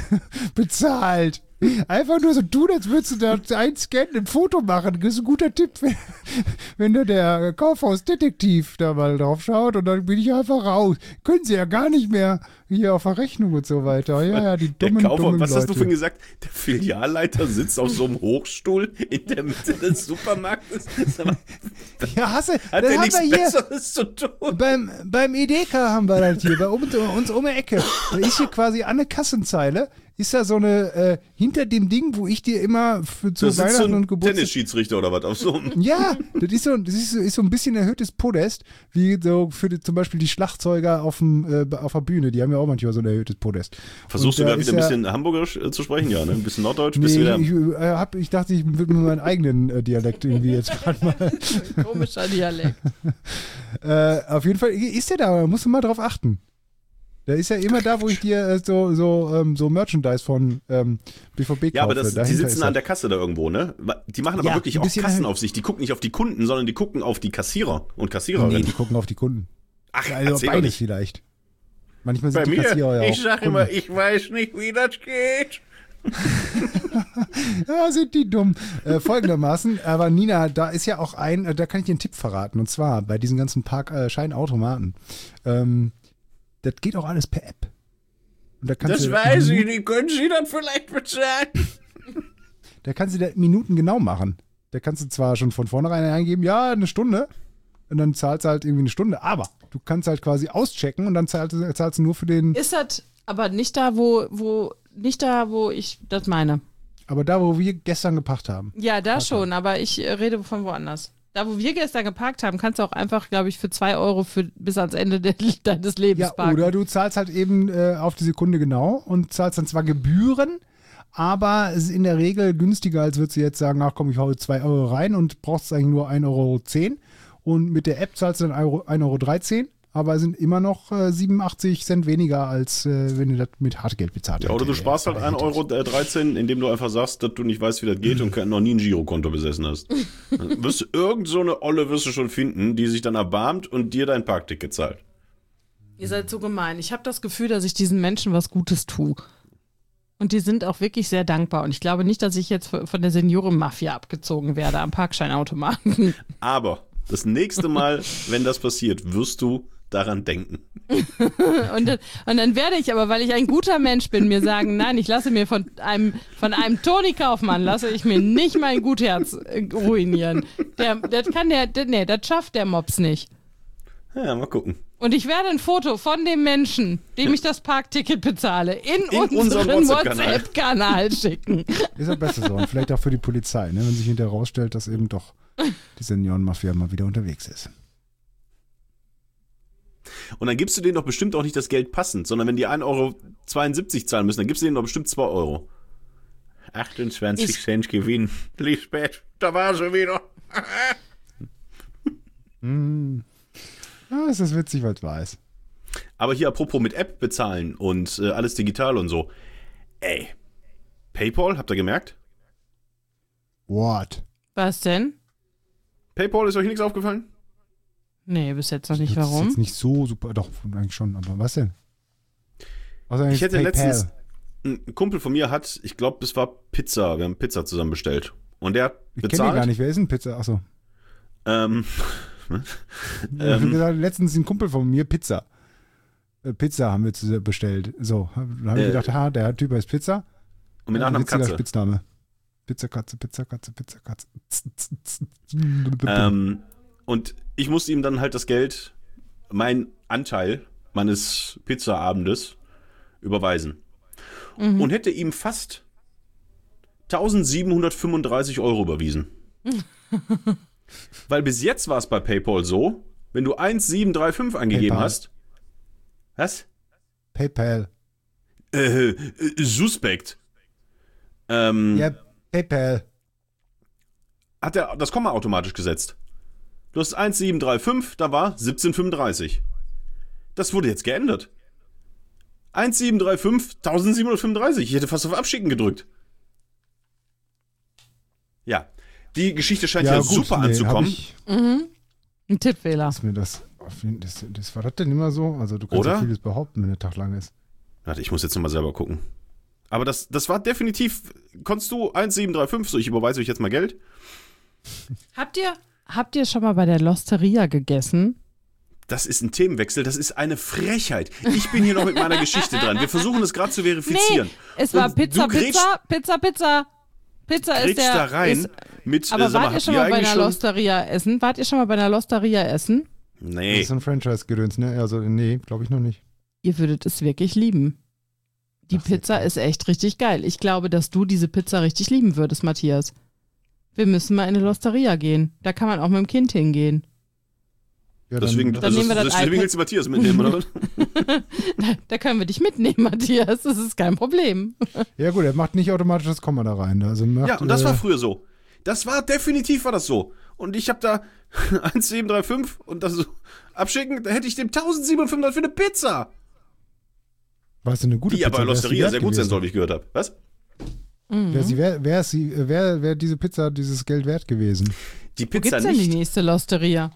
bezahlt. Einfach nur so tun, als würdest du da einscannen, ein Foto machen. Das ist ein guter Tipp, wenn, wenn da der Kaufhausdetektiv da mal drauf schaut und dann bin ich einfach raus. Können sie ja gar nicht mehr hier auf der Rechnung und so weiter. Ja, ja, die Der dummen, Kaufmann, dummen was Leute. hast du vorhin gesagt? Der Filialleiter sitzt auf so einem Hochstuhl in der Mitte des Supermarktes. Sag mal, Ja, hasse. Hat das der haben nichts wir hier. Besseres zu tun? Beim, beim Edeka haben wir das hier, bei uns, uns um die Ecke. Da ist hier quasi an der Kassenzeile, ist da so eine, äh, hinter dem Ding, wo ich dir immer für, zu Da sitzt so Weihnachten ein und Geburtstag... Tennisschiedsrichter oder was auf so einem. Ja, das ist so, das ist so, ist so ein bisschen erhöhtes Podest, wie so für die, zum Beispiel die Schlagzeuger auf, dem, äh, auf der Bühne, die haben ja auch manchmal so ein erhöhtes Podest. Versuchst Und du da da wieder ist ein ja- bisschen Hamburgerisch äh, zu sprechen? Ja, ne? Ein bisschen Norddeutsch? Bist Nee, du wieder. ich, äh, hab, ich dachte, ich würde mir meinen eigenen äh, Dialekt irgendwie jetzt gerade mal. Komischer Dialekt. Äh, auf jeden Fall ist der da, musst du mal drauf achten. Der ist ja immer da, wo ich dir äh, so, so, ähm, so Merchandise von ähm, B V B kaufe. Ja, aber das, die Dahinter sitzen ist an er. der Kasse da irgendwo, ne? Die machen aber Ja, wirklich ein auch bisschen Kassenaufsicht. Die gucken nicht auf die Kunden, sondern die gucken auf die Kassierer und Nee, Kassiererinnen. die gucken auf die Kunden. Ach, Also erzähl doch beides nicht. vielleicht. Manchmal sind Bei die Kassierer mir, ja ich auch sag Kunden. immer, ich weiß nicht, wie das geht. Ja, sind die dumm. Äh, folgendermaßen, aber Nina, da ist ja auch ein, äh, da kann ich dir einen Tipp verraten. Und zwar bei diesen ganzen Park-Scheinautomaten. Ähm, das geht auch alles per App. Und da kannst Das du weiß ich Minuten- nicht. Können Sie das vielleicht bezahlen? Da kannst du da Minuten genau machen. Da kannst du zwar schon von vornherein eingeben, ja, eine Stunde. Und dann zahlst du halt irgendwie eine Stunde. Aber du kannst halt quasi auschecken und dann zahlst, du- zahlst du nur für den. Ist das aber nicht da, wo, wo, nicht da, wo ich das meine. Aber da, wo wir gestern gepacht haben. Ja, da schon, aber ich äh, rede von woanders. Da, wo wir gestern geparkt haben, kannst du auch einfach, glaube ich, für zwei Euro für, bis ans Ende de deines Lebens Ja, parken. oder du zahlst halt eben äh, auf die Sekunde genau und zahlst dann zwar Gebühren, aber es ist in der Regel günstiger, als würdest du jetzt sagen, ach komm, ich hau zwei Euro rein und brauchst eigentlich nur ein Euro zehn. Und mit der App zahlst du dann ein Euro dreizehn, aber es sind immer noch äh, siebenundachtzig Cent weniger, als äh, wenn du das mit Hartgeld bezahlt Ja, oder du hättest. sparst halt ein Euro dreizehn, indem du einfach sagst, dass du nicht weißt, wie das geht und noch nie ein Girokonto besessen hast. Dann wirst du irgend so eine Olle wirst du schon finden, die sich dann erbarmt und dir dein Parkticket zahlt. Ihr seid so gemein. Ich habe das Gefühl, dass ich diesen Menschen was Gutes tue. Und die sind auch wirklich sehr dankbar. Und ich glaube nicht, dass ich jetzt von der Senioren-Mafia abgezogen werde am Parkscheinautomaten. Aber das nächste Mal, wenn das passiert, wirst du daran denken. Und, dann- und dann werde ich aber, weil ich ein guter Mensch bin, mir sagen, nein, ich lasse mir von einem, von einem Toni Kaufmann, lasse ich mir nicht mein Gutherz äh, ruinieren. Der, das kann der, der, nee, das schafft der Mops nicht. Ja, mal gucken. Und ich werde ein Foto von dem Menschen, dem ich das Parkticket bezahle, in, In unseren unseren WhatsApp-Kanal. WhatsApp-Kanal schicken. Ist ja besser so. Und vielleicht auch für die Polizei, ne? Wenn sich hinterher rausstellt, dass eben doch die Seniorenmafia mal wieder unterwegs ist. Und dann gibst du denen doch bestimmt auch nicht das Geld passend, sondern wenn die ein Euro zweiundsiebzig zahlen müssen, dann gibst du denen doch bestimmt zwei Euro. achtundzwanzig Ich- Cent Gewinn. Lisbeth, da war sie wieder. Hm. Ja, es ist witzig, weil es weiß. Aber hier apropos mit App bezahlen und äh, alles digital und so. Ey, PayPal, habt ihr gemerkt? What? Was denn? PayPal, ist euch nichts aufgefallen? Nee, bis jetzt noch nicht. Das ist Warum? jetzt nicht so super. Doch, eigentlich schon. Aber was denn? Außer Ich hätte PayPal. letztens, ein Kumpel von mir hat, ich glaube, das war Pizza, wir haben Pizza zusammen bestellt. Und der hat Ich kenne bezahlt. den gar nicht. Wer ist denn Pizza? Achso. Ähm, Ich habe gesagt, letztens ein Kumpel von mir Pizza. Äh, Pizza haben wir zu- bestellt. So, hab- dann habe ich Äh, gedacht, ha, der Typ heißt Pizza. und mit Ja, Nachnamen witziger Katze. Spitzname. Pizzakatze, Pizzakatze, Pizzakatze. Ähm, und ich musste ihm dann halt das Geld, mein Anteil meines Pizzaabendes überweisen. Und hätte ihm fast eintausendsiebenhundertfünfunddreißig Euro überwiesen. Weil bis jetzt war es bei PayPal so, wenn du eins sieben drei fünf angegeben PayPal. hast. Was? PayPal. Äh, äh, suspekt. Ähm, Ja, PayPal. hat er das Komma automatisch gesetzt. Du hast eins sieben drei fünf, da war siebzehn fünfunddreißig. Das wurde jetzt geändert. eins sieben drei fünf, eintausendsiebenhundertfünfunddreißig. Ich hätte fast auf Abschicken gedrückt. Ja, die Geschichte scheint ja, gut, super nee, hab anzukommen. Ich, Ein Tippfehler. ist mir das, das, das war das denn immer so? Also du kannst Oder? ja vieles behaupten, wenn der Tag lang ist. Warte, ich muss jetzt nochmal selber gucken. Aber das, das war definitiv, konntest du eins sieben drei fünf, so ich überweise euch jetzt mal Geld. Habt ihr, habt ihr schon mal bei der Losteria gegessen? Das ist ein Themenwechsel, das ist eine Frechheit. Ich bin hier noch mit meiner Geschichte dran. Wir versuchen es gerade zu verifizieren. Nee, es war Und Pizza, du grätsch- Pizza, Pizza, Pizza. Pizza ist Grätsch der. da rein Ist, mit, aber äh, sag mal, wart ihr habt schon ihr mal bei eigentlich einer schon? Losteria essen? Wart ihr schon mal bei einer Losteria essen? Das Nee. ist ein Franchise-Gedöns, ne? Also, nee, glaube ich noch nicht. Ihr würdet es wirklich lieben. Die Ach, sehr Pizza cool. ist echt richtig geil. Ich glaube, dass du diese Pizza richtig lieben würdest, Matthias. Wir müssen mal in eine Losteria gehen. Da kann man auch mit dem Kind hingehen. Ja, Deswegen, Dann also, nehmen wir das deswegen iPad. willst du Matthias mitnehmen, oder was? Da, da können wir dich mitnehmen, Matthias. Das ist kein Problem. ja gut, er macht nicht automatisch das Komma da rein. Also macht, Ja, und das äh, war früher so. Das war definitiv war das so. Und ich habe da eins sieben drei fünf und das so abschicken, da hätte ich dem eintausendsiebenhundertfünfundneunzig für eine Pizza. war es eine gute Die Pizza? aber bei Wär es die Losteria wert sehr gut sein gewesen? soll, wie ich gehört habe. Was? Wäre sie, wär, wär sie, wär, wär diese Pizza dieses Geld wert gewesen? Die Wo Pizza gibt's denn die nicht. nächste Losteria?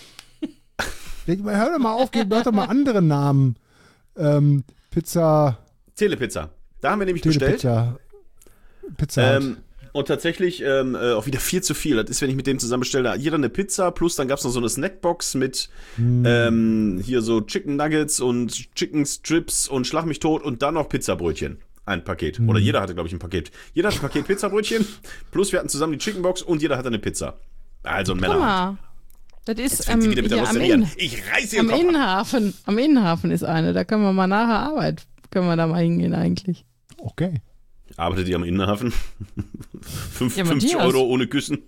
Denk mal, hör doch mal auf, gib doch mal andere Namen. Ähm, Pizza, Telepizza. Da haben wir nämlich bestellt. Telepizza, Pizza Hut. Ähm, und tatsächlich ähm, äh, auch wieder viel zu viel. Das ist, wenn ich mit dem zusammen bestelle, da jeder eine Pizza, plus dann gab es noch so eine Snackbox mit Hm. ähm, hier so Chicken Nuggets und Chicken Strips und Schlag mich tot und dann noch Pizzabrötchen. Ein Paket. Hm. Oder jeder hatte, glaube ich, ein Paket. Jeder hatte ein Paket Pizzabrötchen, plus wir hatten zusammen die Chickenbox und jeder hatte eine Pizza. Also ein Guck Männer. mal. Das ist Jetzt fängt ähm, sie wieder mit der hier am, Losteria Inn, an. Ich reiß ihr am den Kopf ab. Innenhafen. Am Innenhafen ist eine. Da können wir mal nach der Arbeit, können wir da mal hingehen eigentlich. Okay. Arbeitet ihr am Innenhafen? Fünf- Ja, fünfzig Matthias. Euro ohne Küssen.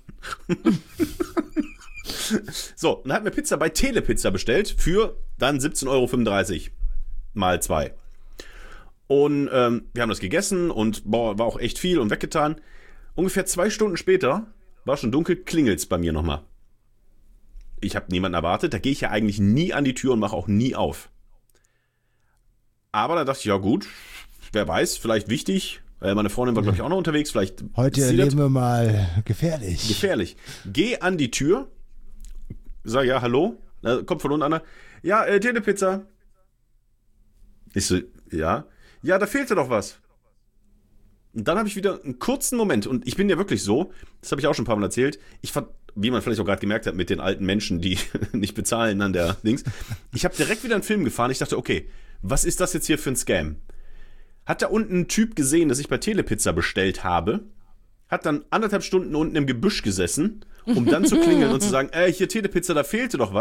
So, und dann hatten wir Pizza bei Telepizza bestellt für dann siebzehn Euro fünfunddreißig mal zwei. Und ähm, wir haben das gegessen und boah, war auch echt viel und weggetan. Ungefähr zwei Stunden später, war schon dunkel, klingelt's bei mir nochmal. Ich habe niemanden erwartet, da gehe ich ja eigentlich nie an die Tür und mache auch nie auf. Aber da dachte ich, ja gut, wer weiß, vielleicht wichtig. Äh, Meine Freundin war, glaube ich, auch noch unterwegs. Vielleicht Heute ist sie erleben das wir mal gefährlich. gefährlich. Geh an die Tür, sag ja, hallo. Da kommt von unten einer. Ja, äh, Telepizza. Ich so, ja. Ja, da fehlte doch was. Und dann habe ich wieder einen kurzen Moment. Und ich bin ja wirklich so, das habe ich auch schon ein paar Mal erzählt, ich fand, wie man vielleicht auch gerade gemerkt hat mit den alten Menschen, die nicht bezahlen an der Dings. Ich habe direkt wieder einen Film gefahren. Ich dachte, okay, was ist das jetzt hier für ein Scam? Hat da unten ein Typ gesehen, dass ich bei Telepizza bestellt habe, hat dann anderthalb Stunden unten im Gebüsch gesessen, um dann zu klingeln und zu sagen, äh, hier Telepizza, da fehlte doch was.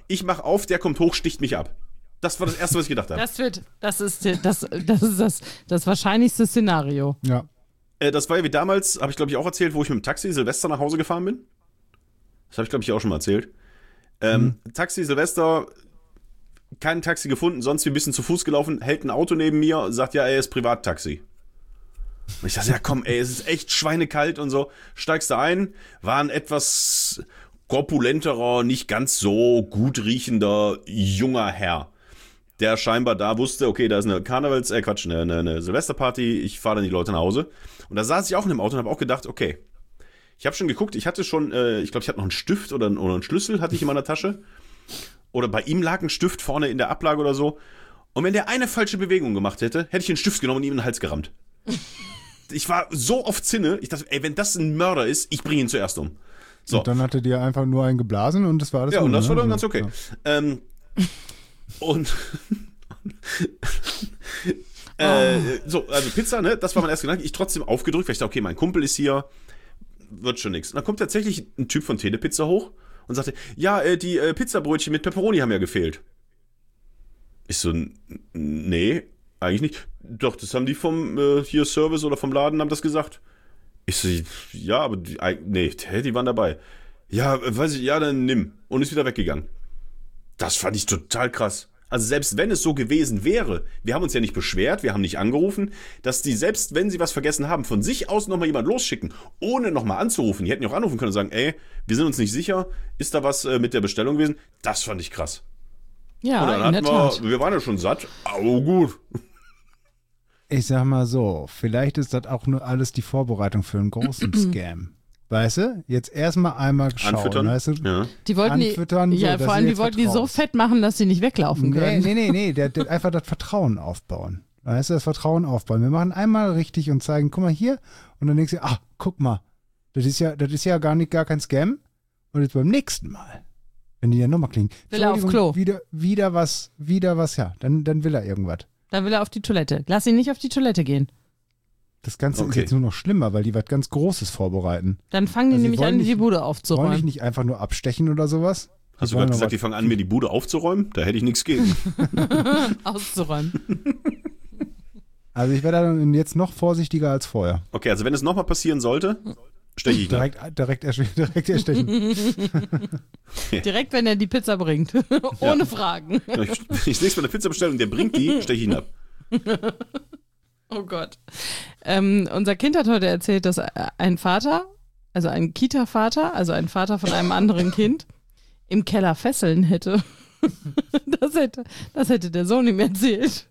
ich mach auf, der kommt hoch, sticht mich ab. Das war das Erste, was ich gedacht habe. Das wird, das ist das, das, ist das, das wahrscheinlichste Szenario. Ja. Äh, das war ja wie damals, habe ich glaube ich auch erzählt, wo ich mit dem Taxi Silvester nach Hause gefahren bin. Das habe ich glaube ich auch schon mal erzählt. Ähm, mhm. Taxi Silvester, kein Taxi gefunden, sonst wie ein bisschen zu Fuß gelaufen, hält ein Auto neben mir, sagt, ja, er ist Privattaxi. Und ich dachte, ja komm, ey, es ist echt schweinekalt und so. Steigst du ein, war ein etwas korpulenterer, nicht ganz so gut riechender, junger Herr, der scheinbar da wusste, okay, da ist eine Karnevals, äh Quatsch, eine, eine, eine Silvesterparty, ich fahre dann die Leute nach Hause. Und da saß ich auch in dem Auto und habe auch gedacht, okay, ich habe schon geguckt, ich hatte schon, äh, ich glaube, ich hatte noch einen Stift oder, oder einen Schlüssel, hatte ich in meiner Tasche. Oder bei ihm lag ein Stift vorne in der Ablage oder so. Und wenn der eine falsche Bewegung gemacht hätte, hätte ich den Stift genommen und ihm in den Hals gerammt. Ich war so auf Zinne, ich dachte, ey, wenn das ein Mörder ist, ich bringe ihn zuerst um. So. Und dann hatte dir einfach nur einen geblasen und das war alles. Ja, gut, und das ne? war dann ganz okay. Ja. Ähm, und äh, so, also Pizza, ne, das war mein erster Gedanke. Ich trotzdem aufgedrückt, weil ich dachte, okay, mein Kumpel ist hier, wird schon nichts. Und dann kommt tatsächlich ein Typ von Telepizza hoch und sagte, ja, äh, die äh, Pizzabrötchen mit Pepperoni haben ja gefehlt. Ich so, nee, eigentlich nicht. Doch, das haben die vom äh, hier Service oder vom Laden haben das gesagt. Ich so, ja, aber die, nee, die waren dabei. Ja, weiß ich, ja, dann nimm. Und ist wieder weggegangen. Das fand ich total krass. Also selbst wenn es so gewesen wäre, wir haben uns ja nicht beschwert, wir haben nicht angerufen, dass die, selbst wenn sie was vergessen haben, von sich aus nochmal jemand losschicken, ohne nochmal anzurufen. Die hätten ja auch anrufen können und sagen, ey, wir sind uns nicht sicher, ist da was äh, mit der Bestellung gewesen? Das fand ich krass. Ja, und dann in hatten der wir, Tat. wir waren ja schon satt, aber gut. Ich sag mal so, vielleicht ist das auch nur alles die Vorbereitung für einen großen Scam. Weißt du? Jetzt erstmal einmal schauen, Anfüttern? weißt du? Ja. Die wollten die, Anfüttern, so, ja, dass vor sie allem, die jetzt wollten die so vertrauen. fett machen, dass sie nicht weglaufen Nee, können. nee, nee, nee, der, der einfach das Vertrauen aufbauen. Weißt du, das Vertrauen aufbauen. Wir machen einmal richtig und zeigen, guck mal hier, und dann denkst du, ach, guck mal, das ist ja, das ist ja gar nicht gar kein Scam. Und jetzt beim nächsten Mal, wenn die dann nochmal klingen, Will er auf Klo. wieder, wieder was, wieder was, ja, dann, dann will er irgendwas. Dann will er auf die Toilette. Lass ihn nicht auf die Toilette gehen. Das Ganze ist Okay. jetzt nur noch schlimmer, weil die was ganz Großes vorbereiten. Dann fangen die Also, die nämlich wollen an, die nicht- Bude Wollen aufzuräumen. dich nicht einfach nur abstechen oder sowas? Hast Die du wollen gerade noch gesagt, was- die fangen an, mir die Bude aufzuräumen? Da hätte ich nichts gegen. Auszuräumen. Also ich wäre dann jetzt noch vorsichtiger als vorher. Okay, also wenn es nochmal passieren sollte, steche ich nach. Direkt, direkt, ersch- direkt erstechen. Direkt, wenn er die Pizza bringt. Ohne Fragen. Wenn ich das nächste Mal eine Pizza bestelle und der bringt die, steche ich ihn ab. Oh Gott. Ähm, unser Kind hat heute erzählt, dass ein Vater, also ein Kita-Vater, also ein Vater von einem anderen Kind, im Keller Fesseln hätte. Das hätte, das hätte der Sohn ihm erzählt.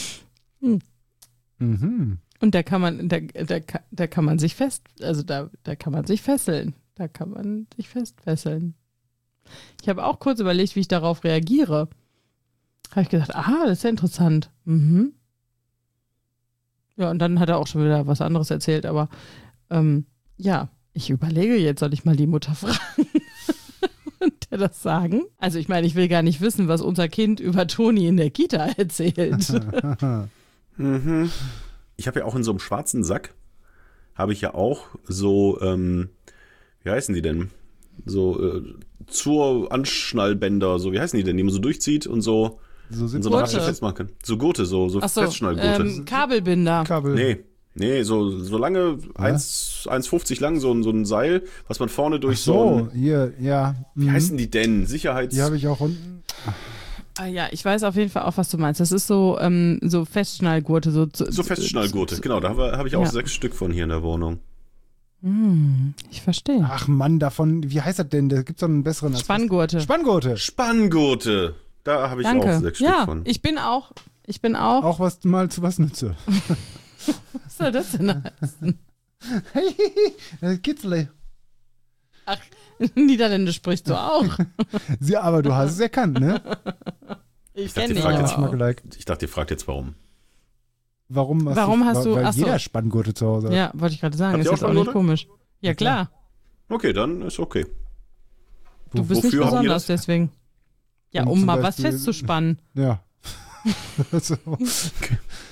Mhm. Und da kann man, da, da, da kann man sich fest, also da, da kann man sich fesseln. Da kann man sich festfesseln. Ich habe auch kurz überlegt, wie ich darauf reagiere. Habe ich gedacht, aha, das ist ja interessant. Mhm. Ja, und dann hat er auch schon wieder was anderes erzählt, aber ähm, ja, ich überlege jetzt, soll ich mal die Mutter fragen und der das sagen? Also ich meine, ich will gar nicht wissen, was unser Kind über Toni in der Kita erzählt. Mhm. Ich habe ja auch in so einem schwarzen Sack, habe ich ja auch so, ähm, wie heißen die denn? So äh, zur Anschnallbänder, so wie heißen die denn, die man so durchzieht und so So in sind so einer Gurte. Tasche festmachen kann. So Gurte, so, so Ach so, Festschnallgurte. ähm, Kabelbinder. Kabel. Nee, nee, so, so lange, eins eins fünfzig lang, so, ein- so ein Seil, was man vorne durch so, So, ein, hier, ja. wie Mhm. heißen die denn? Sicherheits... Die habe ich auch unten. Ah, ja, ich weiß auf jeden Fall auch, was du meinst. Das ist so, ähm, so Festschnallgurte. So, zu- so Festschnallgurte, genau, da habe hab ich auch Ja. sechs Stück von hier in der Wohnung. Hm, ich verstehe. Ach Mann, davon, wie heißt das denn? Da gibt es doch einen besseren. als- Spanngurte. Spanngurte. Spanngurte, da habe ich Danke. auch sechs Stück Ja, von. ich bin auch, ich bin auch. Auch was mal zu was nütze. Was soll das denn heißen? Das Kitzle. Ach, Niederländisch sprichst du auch. Ja, aber du hast es erkannt, ne? Ich dachte, kenne ihr ihn fragt aber jetzt auch. Schmackelag. Ich dachte, ihr fragt jetzt warum. Warum hast Warum du, hast du- Weil ach so. jeder Spanngurte zu Hause hat. Ja, wollte ich gerade sagen. Habt Ist ihr auch jetzt auch nicht Spanngurte? komisch. Ja, klar. Okay, dann ist okay. Du bist nicht Wofür habt ihr besonders, das? deswegen. Ja, Um um zum mal was Beispiel- festzuspannen. Ja. so.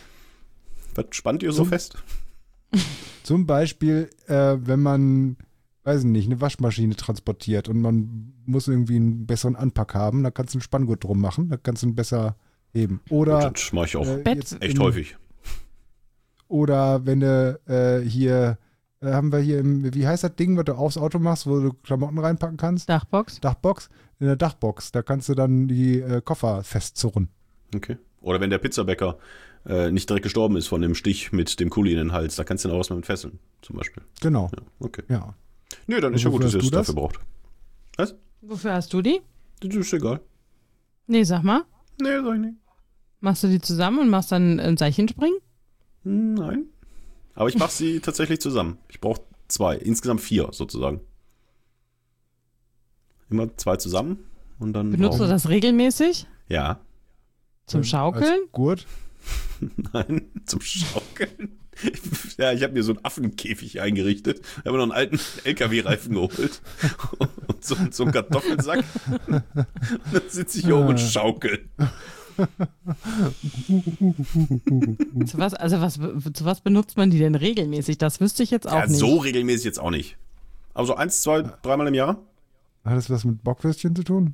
Was spannt ihr so Zum- fest? Zum Beispiel, äh, wenn man weiß ich nicht, eine Waschmaschine transportiert und man muss irgendwie einen besseren Anpack haben, da kannst du einen Spanngurt drum machen, da kannst du ihn besser heben. Oder Das mache ich auch äh, Bett- jetzt echt im- häufig. Oder wenn du äh, hier, äh, haben wir hier, im, wie heißt das Ding, was du aufs Auto machst, wo du Klamotten reinpacken kannst? Dachbox? Dachbox. In der Dachbox, da kannst du dann die äh, Koffer festzurren. Okay. Oder wenn der Pizzabäcker äh, nicht direkt gestorben ist von dem Stich mit dem Kuli in den Hals, da kannst du dann auch was mit fesseln, zum Beispiel. Genau, Ja, okay. ja. Nö, dann ist ja Und gut, dass wofür ihr es hast du dafür braucht. Was? Wofür hast du die? Das ist egal. Nee, sag mal. Nee, sag ich nicht. Machst du die zusammen und machst dann ein Seilchenspringen? Nein. Aber ich mache sie tatsächlich zusammen. Ich brauche zwei, insgesamt vier sozusagen. Immer zwei zusammen und dann. Benutzt du brauchen- das regelmäßig? Ja. Zum Schaukeln? Als Gurt. Nein, zum Schaukeln. Ja, ich habe mir so einen Affenkäfig eingerichtet, habe mir noch einen alten L K W-Reifen geholt und so, so einen Kartoffelsack. Und dann sitze ich hier oben und schaukel. Zu was, also was, zu was benutzt man die denn regelmäßig? Das wüsste ich jetzt auch Ja, nicht. so regelmäßig jetzt auch nicht. Aber so eins, zwei, dreimal im Jahr? Hat das was mit Bockwürstchen zu tun?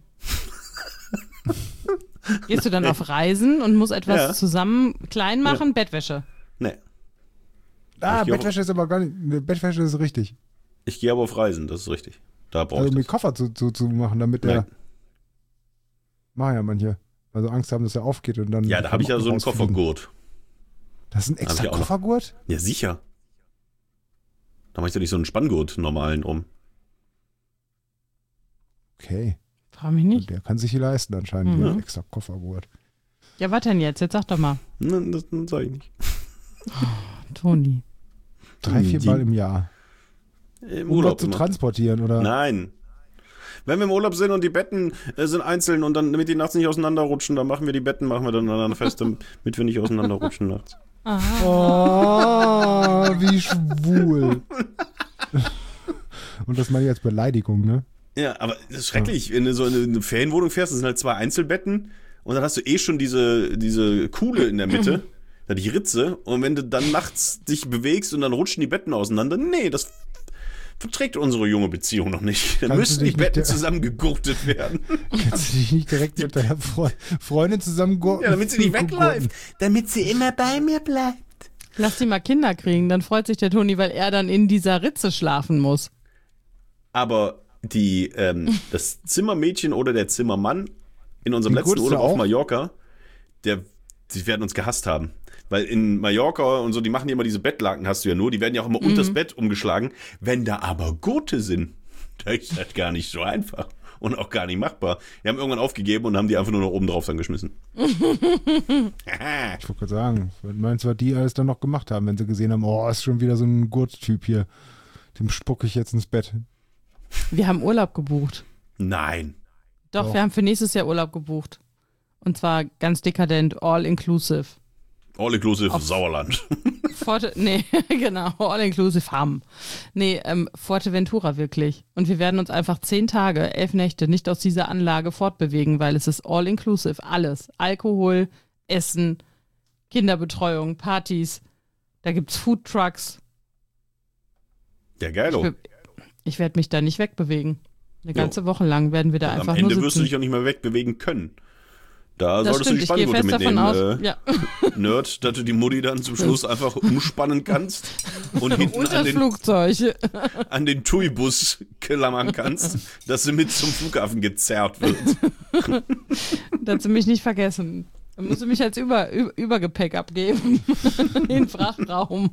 Gehst du dann auf Reisen und musst etwas Ja. zusammen klein machen? Bettwäsche. Nee. Ah, Ich geh auf- Bettwäsche ist aber gar nicht, ne, Bettwäsche ist richtig. Ich gehe aber auf Reisen, das ist richtig. Da brauche Also ich um das. den Koffer zu, zu, zu machen, damit der, Nein. machen ja manche, also Angst haben, dass er aufgeht und dann. Ja, da habe ich ja so einen rausfliegen. Koffergurt. Das ist ein Hab extra ich auch noch. Koffergurt? Ja, sicher. Da mache ich doch nicht so einen Spanngurt normalen um. Okay. Frag mich nicht. Der kann sich hier leisten anscheinend, Mhm. hier extra Koffergurt. Ja, was denn jetzt? Jetzt sag doch mal. Nein, das, das sage ich nicht. Toni. Drei, vier Die- Mal im Jahr. Im Um Urlaub dort zu immer. transportieren, oder? Nein. Wenn wir im Urlaub sind und die Betten äh, sind einzeln und dann, damit die nachts nicht auseinanderrutschen, dann machen wir die Betten, machen wir dann aneinander fest, damit wir nicht auseinanderrutschen nachts. Oh, wie schwul. Und das meine ich als Beleidigung, ne? Ja, aber das ist schrecklich. Wenn du so in eine Ferienwohnung fährst, das sind halt zwei Einzelbetten und dann hast du eh schon diese, diese Kuhle in der Mitte, da die Ritze, und wenn du dann nachts dich bewegst und dann rutschen die Betten auseinander, nee, das verträgt unsere junge Beziehung noch nicht. Dann Kannst müssen du die dich nicht Betten der- zusammengegurtet werden. Kannst du dich nicht direkt mit deiner Fre Freundin zusammen gurten? Ja, damit sie nicht wegläuft. Damit sie immer bei mir bleibt. Lass die mal Kinder kriegen, dann freut sich der Toni, weil er dann in dieser Ritze schlafen muss. Aber die, ähm, das Zimmermädchen oder der Zimmermann in unserem Die letzten gurtst du Urlaub auf auch? Mallorca, der, die werden uns gehasst haben. Weil in Mallorca und so, die machen ja immer diese Bettlaken, hast du ja nur, die werden ja auch immer unters Bett umgeschlagen. Wenn da aber Gurte sind, da ist das gar nicht so einfach und auch gar nicht machbar. Die haben irgendwann aufgegeben und haben die einfach nur noch oben drauf dann geschmissen. Ich wollte gerade sagen, meinst du, was die alles dann noch gemacht haben, wenn sie gesehen haben, oh, ist schon wieder so ein Gurttyp hier. Dem spucke ich jetzt ins Bett. Wir haben Urlaub gebucht. Nein. Doch, Doch. wir haben für nächstes Jahr Urlaub gebucht. Und zwar ganz dekadent, all inclusive. All-inclusive Sauerland. Forte, nee, genau, all inclusive haben. Nee, ähm, Forteventura wirklich. Und wir werden uns einfach zehn Tage, elf Nächte nicht aus dieser Anlage fortbewegen, weil es ist all inclusive. Alles. Alkohol, Essen, Kinderbetreuung, Partys. Da gibt's Foodtrucks. Ja, geilo. Ich, ich werde mich da nicht wegbewegen. Eine Jo. ganze Woche lang werden wir da Und einfach am Ende nur wirst du sitzen. dich auch nicht mehr wegbewegen können. Da Das solltest stimmt, du die ich gehe Spanngurte fest davon mitnehmen, aus. äh, Ja. Nerd, dass du die Mutti dann zum Schluss einfach umspannen kannst und hinten Und an das den, Flugzeug. an den Tui-Bus klammern kannst, dass sie mit zum Flughafen gezerrt wird. Dass sie mich nicht vergessen. Dann musst du mich als Über, Über, Übergepäck abgeben. In den Frachtraum.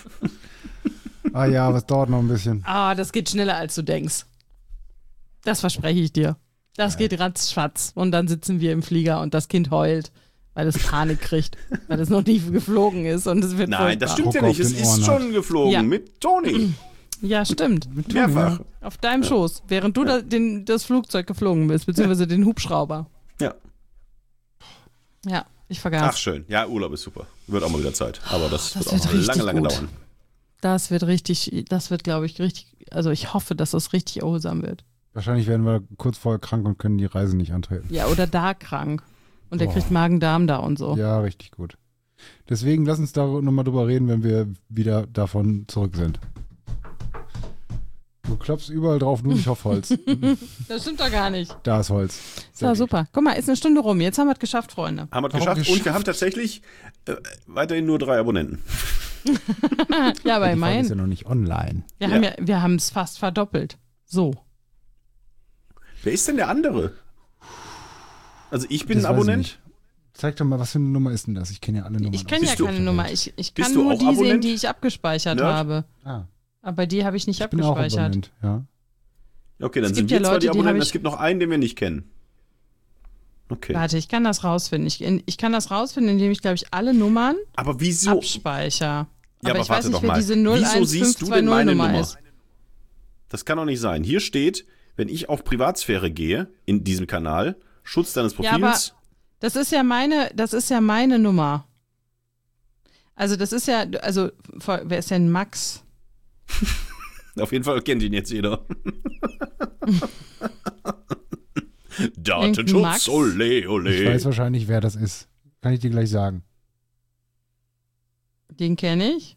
Ah ja, was dauert noch ein bisschen. Ah, das geht schneller, als du denkst. Das verspreche ich dir. Das geht ratzfatz. Und dann sitzen wir im Flieger und das Kind heult, weil es Panik kriegt, weil es noch nie geflogen ist und es wird Nein, das furchtbar. stimmt ja Druck nicht. auf Es den ist Ohren schon geflogen Ja. mit Toni. Ja, stimmt. Mehrfach. Auf deinem Schoß, während du da, den, das Flugzeug geflogen bist, beziehungsweise den Hubschrauber. Ja. Ja, ich Ach, vergaß. schön. Ja, Urlaub ist super. Wird auch mal wieder Zeit. Aber das, Das wird auch wird noch richtig lange, lange gut. dauern. Das wird richtig, das wird, glaube ich, richtig, also ich hoffe, dass das richtig erholsam wird. Wahrscheinlich werden wir kurz vorher krank und können die Reise nicht antreten. Ja, oder da krank. Und der Boah. kriegt Magen-Darm da und so. Ja, richtig gut. Deswegen lass uns da nochmal drüber reden, wenn wir wieder davon zurück sind. Du klopfst überall drauf, nur nicht auf Holz. Das stimmt doch gar nicht. Da ist Holz. So, super. Guck mal, ist eine Stunde rum. Jetzt haben wir es geschafft, Freunde. Haben wir es Haben wir geschafft. geschafft. Und wir haben tatsächlich äh, weiterhin nur drei Abonnenten. Ja, aber Die Folge ist ja immerhin. noch nicht online. Wir Ja. haben ja, wir haben es fast verdoppelt. So. Wer ist denn der andere? Also ich bin Das ein weiß ich Abonnent. nicht. Zeig doch mal, was für eine Nummer ist denn das? Ich kenne ja alle Nummern. Ich kenne ja Bist du- keine Nummer. Ich, ich Bist kann du nur auch die sehen, Abonnent? die ich abgespeichert Nerd? habe. Ah, Aber die habe ich nicht ich bin auch abgespeichert. Abonnent, ja. Okay, dann Es sind gibt wir ja zwar Leute, die die Abonnenten, habe es ich- gibt noch einen, den wir nicht kennen. Okay. Warte, ich kann das rausfinden. Ich, ich kann das rausfinden, indem ich, glaube ich, alle Nummern Aber wieso? abspeichere. Ja, aber, aber ich warte weiß nicht, doch wer mal. diese null Wieso eins siehst fünf du zwei denn null meine Nummer Nummer? ist. Das kann doch nicht sein. Hier steht, wenn ich auf Privatsphäre gehe, in diesem Kanal, Schutz deines Ja, aber Profils. das ist ja meine, das ist ja meine Nummer. Also das ist ja, also wer ist denn Max? Auf jeden Fall kennt ihn jetzt jeder. Irgendein Max? Datenschutz, ole, Ich ole. weiß wahrscheinlich, wer das ist. Kann ich dir gleich sagen. Den kenne ich.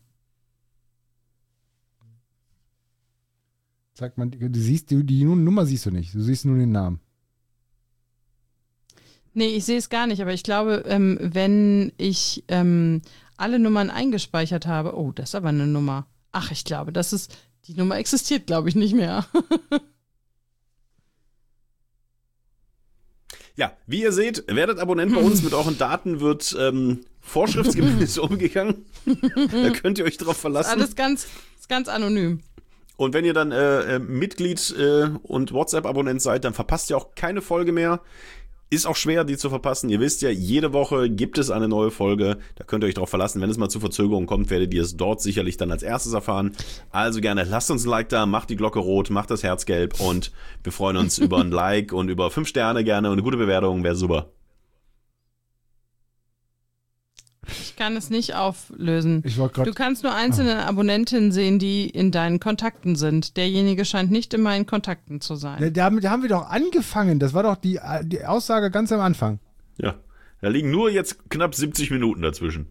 Sag mal, du siehst, die, die Nummer siehst du nicht. Du siehst nur den Namen. Nee, ich sehe es gar nicht, aber ich glaube, ähm, wenn ich ähm, alle Nummern eingespeichert habe, oh, das ist aber eine Nummer. Ach, ich glaube, das ist, die Nummer existiert, glaube ich, nicht mehr. Ja, wie ihr seht, werdet Abonnent bei uns. Mit euren Daten wird ähm, vorschriftsgemäß umgegangen. Da könnt ihr euch drauf Ist verlassen. alles ganz, ist ganz anonym. Und wenn ihr dann äh, äh, Mitglied äh, und WhatsApp-Abonnent seid, dann verpasst ihr auch keine Folge mehr. Ist auch schwer, die zu verpassen. Ihr wisst ja, jede Woche gibt es eine neue Folge. Da könnt ihr euch drauf verlassen. Wenn es mal zu Verzögerungen kommt, werdet ihr es dort sicherlich dann als erstes erfahren. Also gerne, lasst uns ein Like da, macht die Glocke rot, macht das Herz gelb und wir freuen uns über ein Like und über fünf Sterne gerne und eine gute Bewertung, wäre super. Ich kann es nicht auflösen. Ich wollte Du gerade. kannst nur einzelne Abonnentinnen sehen, die in deinen Kontakten sind. Derjenige scheint nicht in meinen Kontakten zu sein. Da, da, haben- da haben wir doch angefangen. Das war doch die, die Aussage ganz am Anfang. Ja, da liegen nur jetzt knapp siebzig Minuten dazwischen.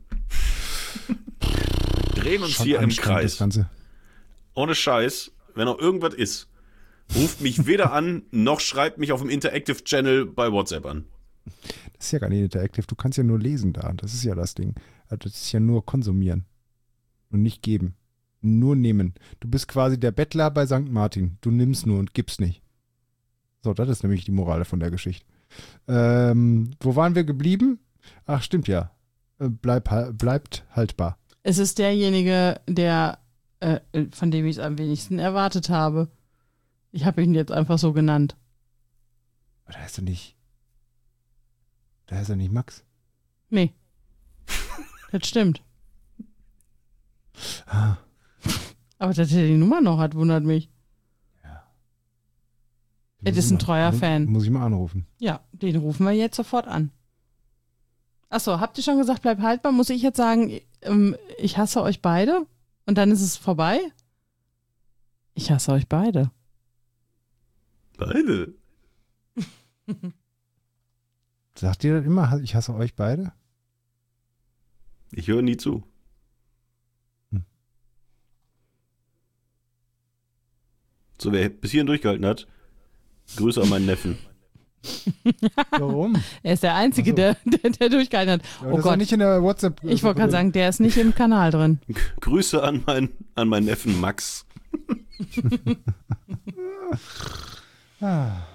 Drehen uns Schon hier im anstrengend, das Kreis. Ganze. Ohne Scheiß, wenn noch irgendwas ist, ruft mich weder an, noch schreibt mich auf dem Interactive Channel bei WhatsApp an. Das ist ja gar nicht interactive. Du kannst ja nur lesen da. Das ist ja das Ding. Also das ist ja nur konsumieren. Und nicht geben. Nur nehmen. Du bist quasi der Bettler bei Sankt Martin. Du nimmst nur und gibst nicht. So, das ist nämlich die Moral von der Geschichte. Ähm, wo waren wir geblieben? Ach, stimmt ja. Äh, Bleib, hal- bleibt haltbar. Es ist derjenige, der, äh, von dem ich es am wenigsten erwartet habe. Ich habe ihn jetzt einfach so genannt. Aber da ist er nicht. Da ist er nicht Max. Nee. Das stimmt. Ah, Aber dass er die Nummer noch hat, wundert mich. Er muss ist ich ein mal- treuer muss, Fan. Muss ich mal anrufen. Ja, den rufen wir jetzt sofort an. Achso, habt ihr schon gesagt, bleib haltbar? Muss ich jetzt sagen, ähm, ich hasse euch beide? Und dann ist es vorbei? Ich hasse euch beide. Beide. Sagt ihr das immer? Ich hasse euch beide? Ich höre nie zu. Hm. So, wer bis hierhin durchgehalten hat, Grüße an meinen Neffen. Warum? Er ist der Einzige, Ach so. der, der, der durchgehalten hat. Ja, Oh das ist ja Gott, nicht in der WhatsApp. ich wollte gerade sagen, der ist nicht im Kanal drin. Grüße an, mein, an meinen Neffen Max. Ah.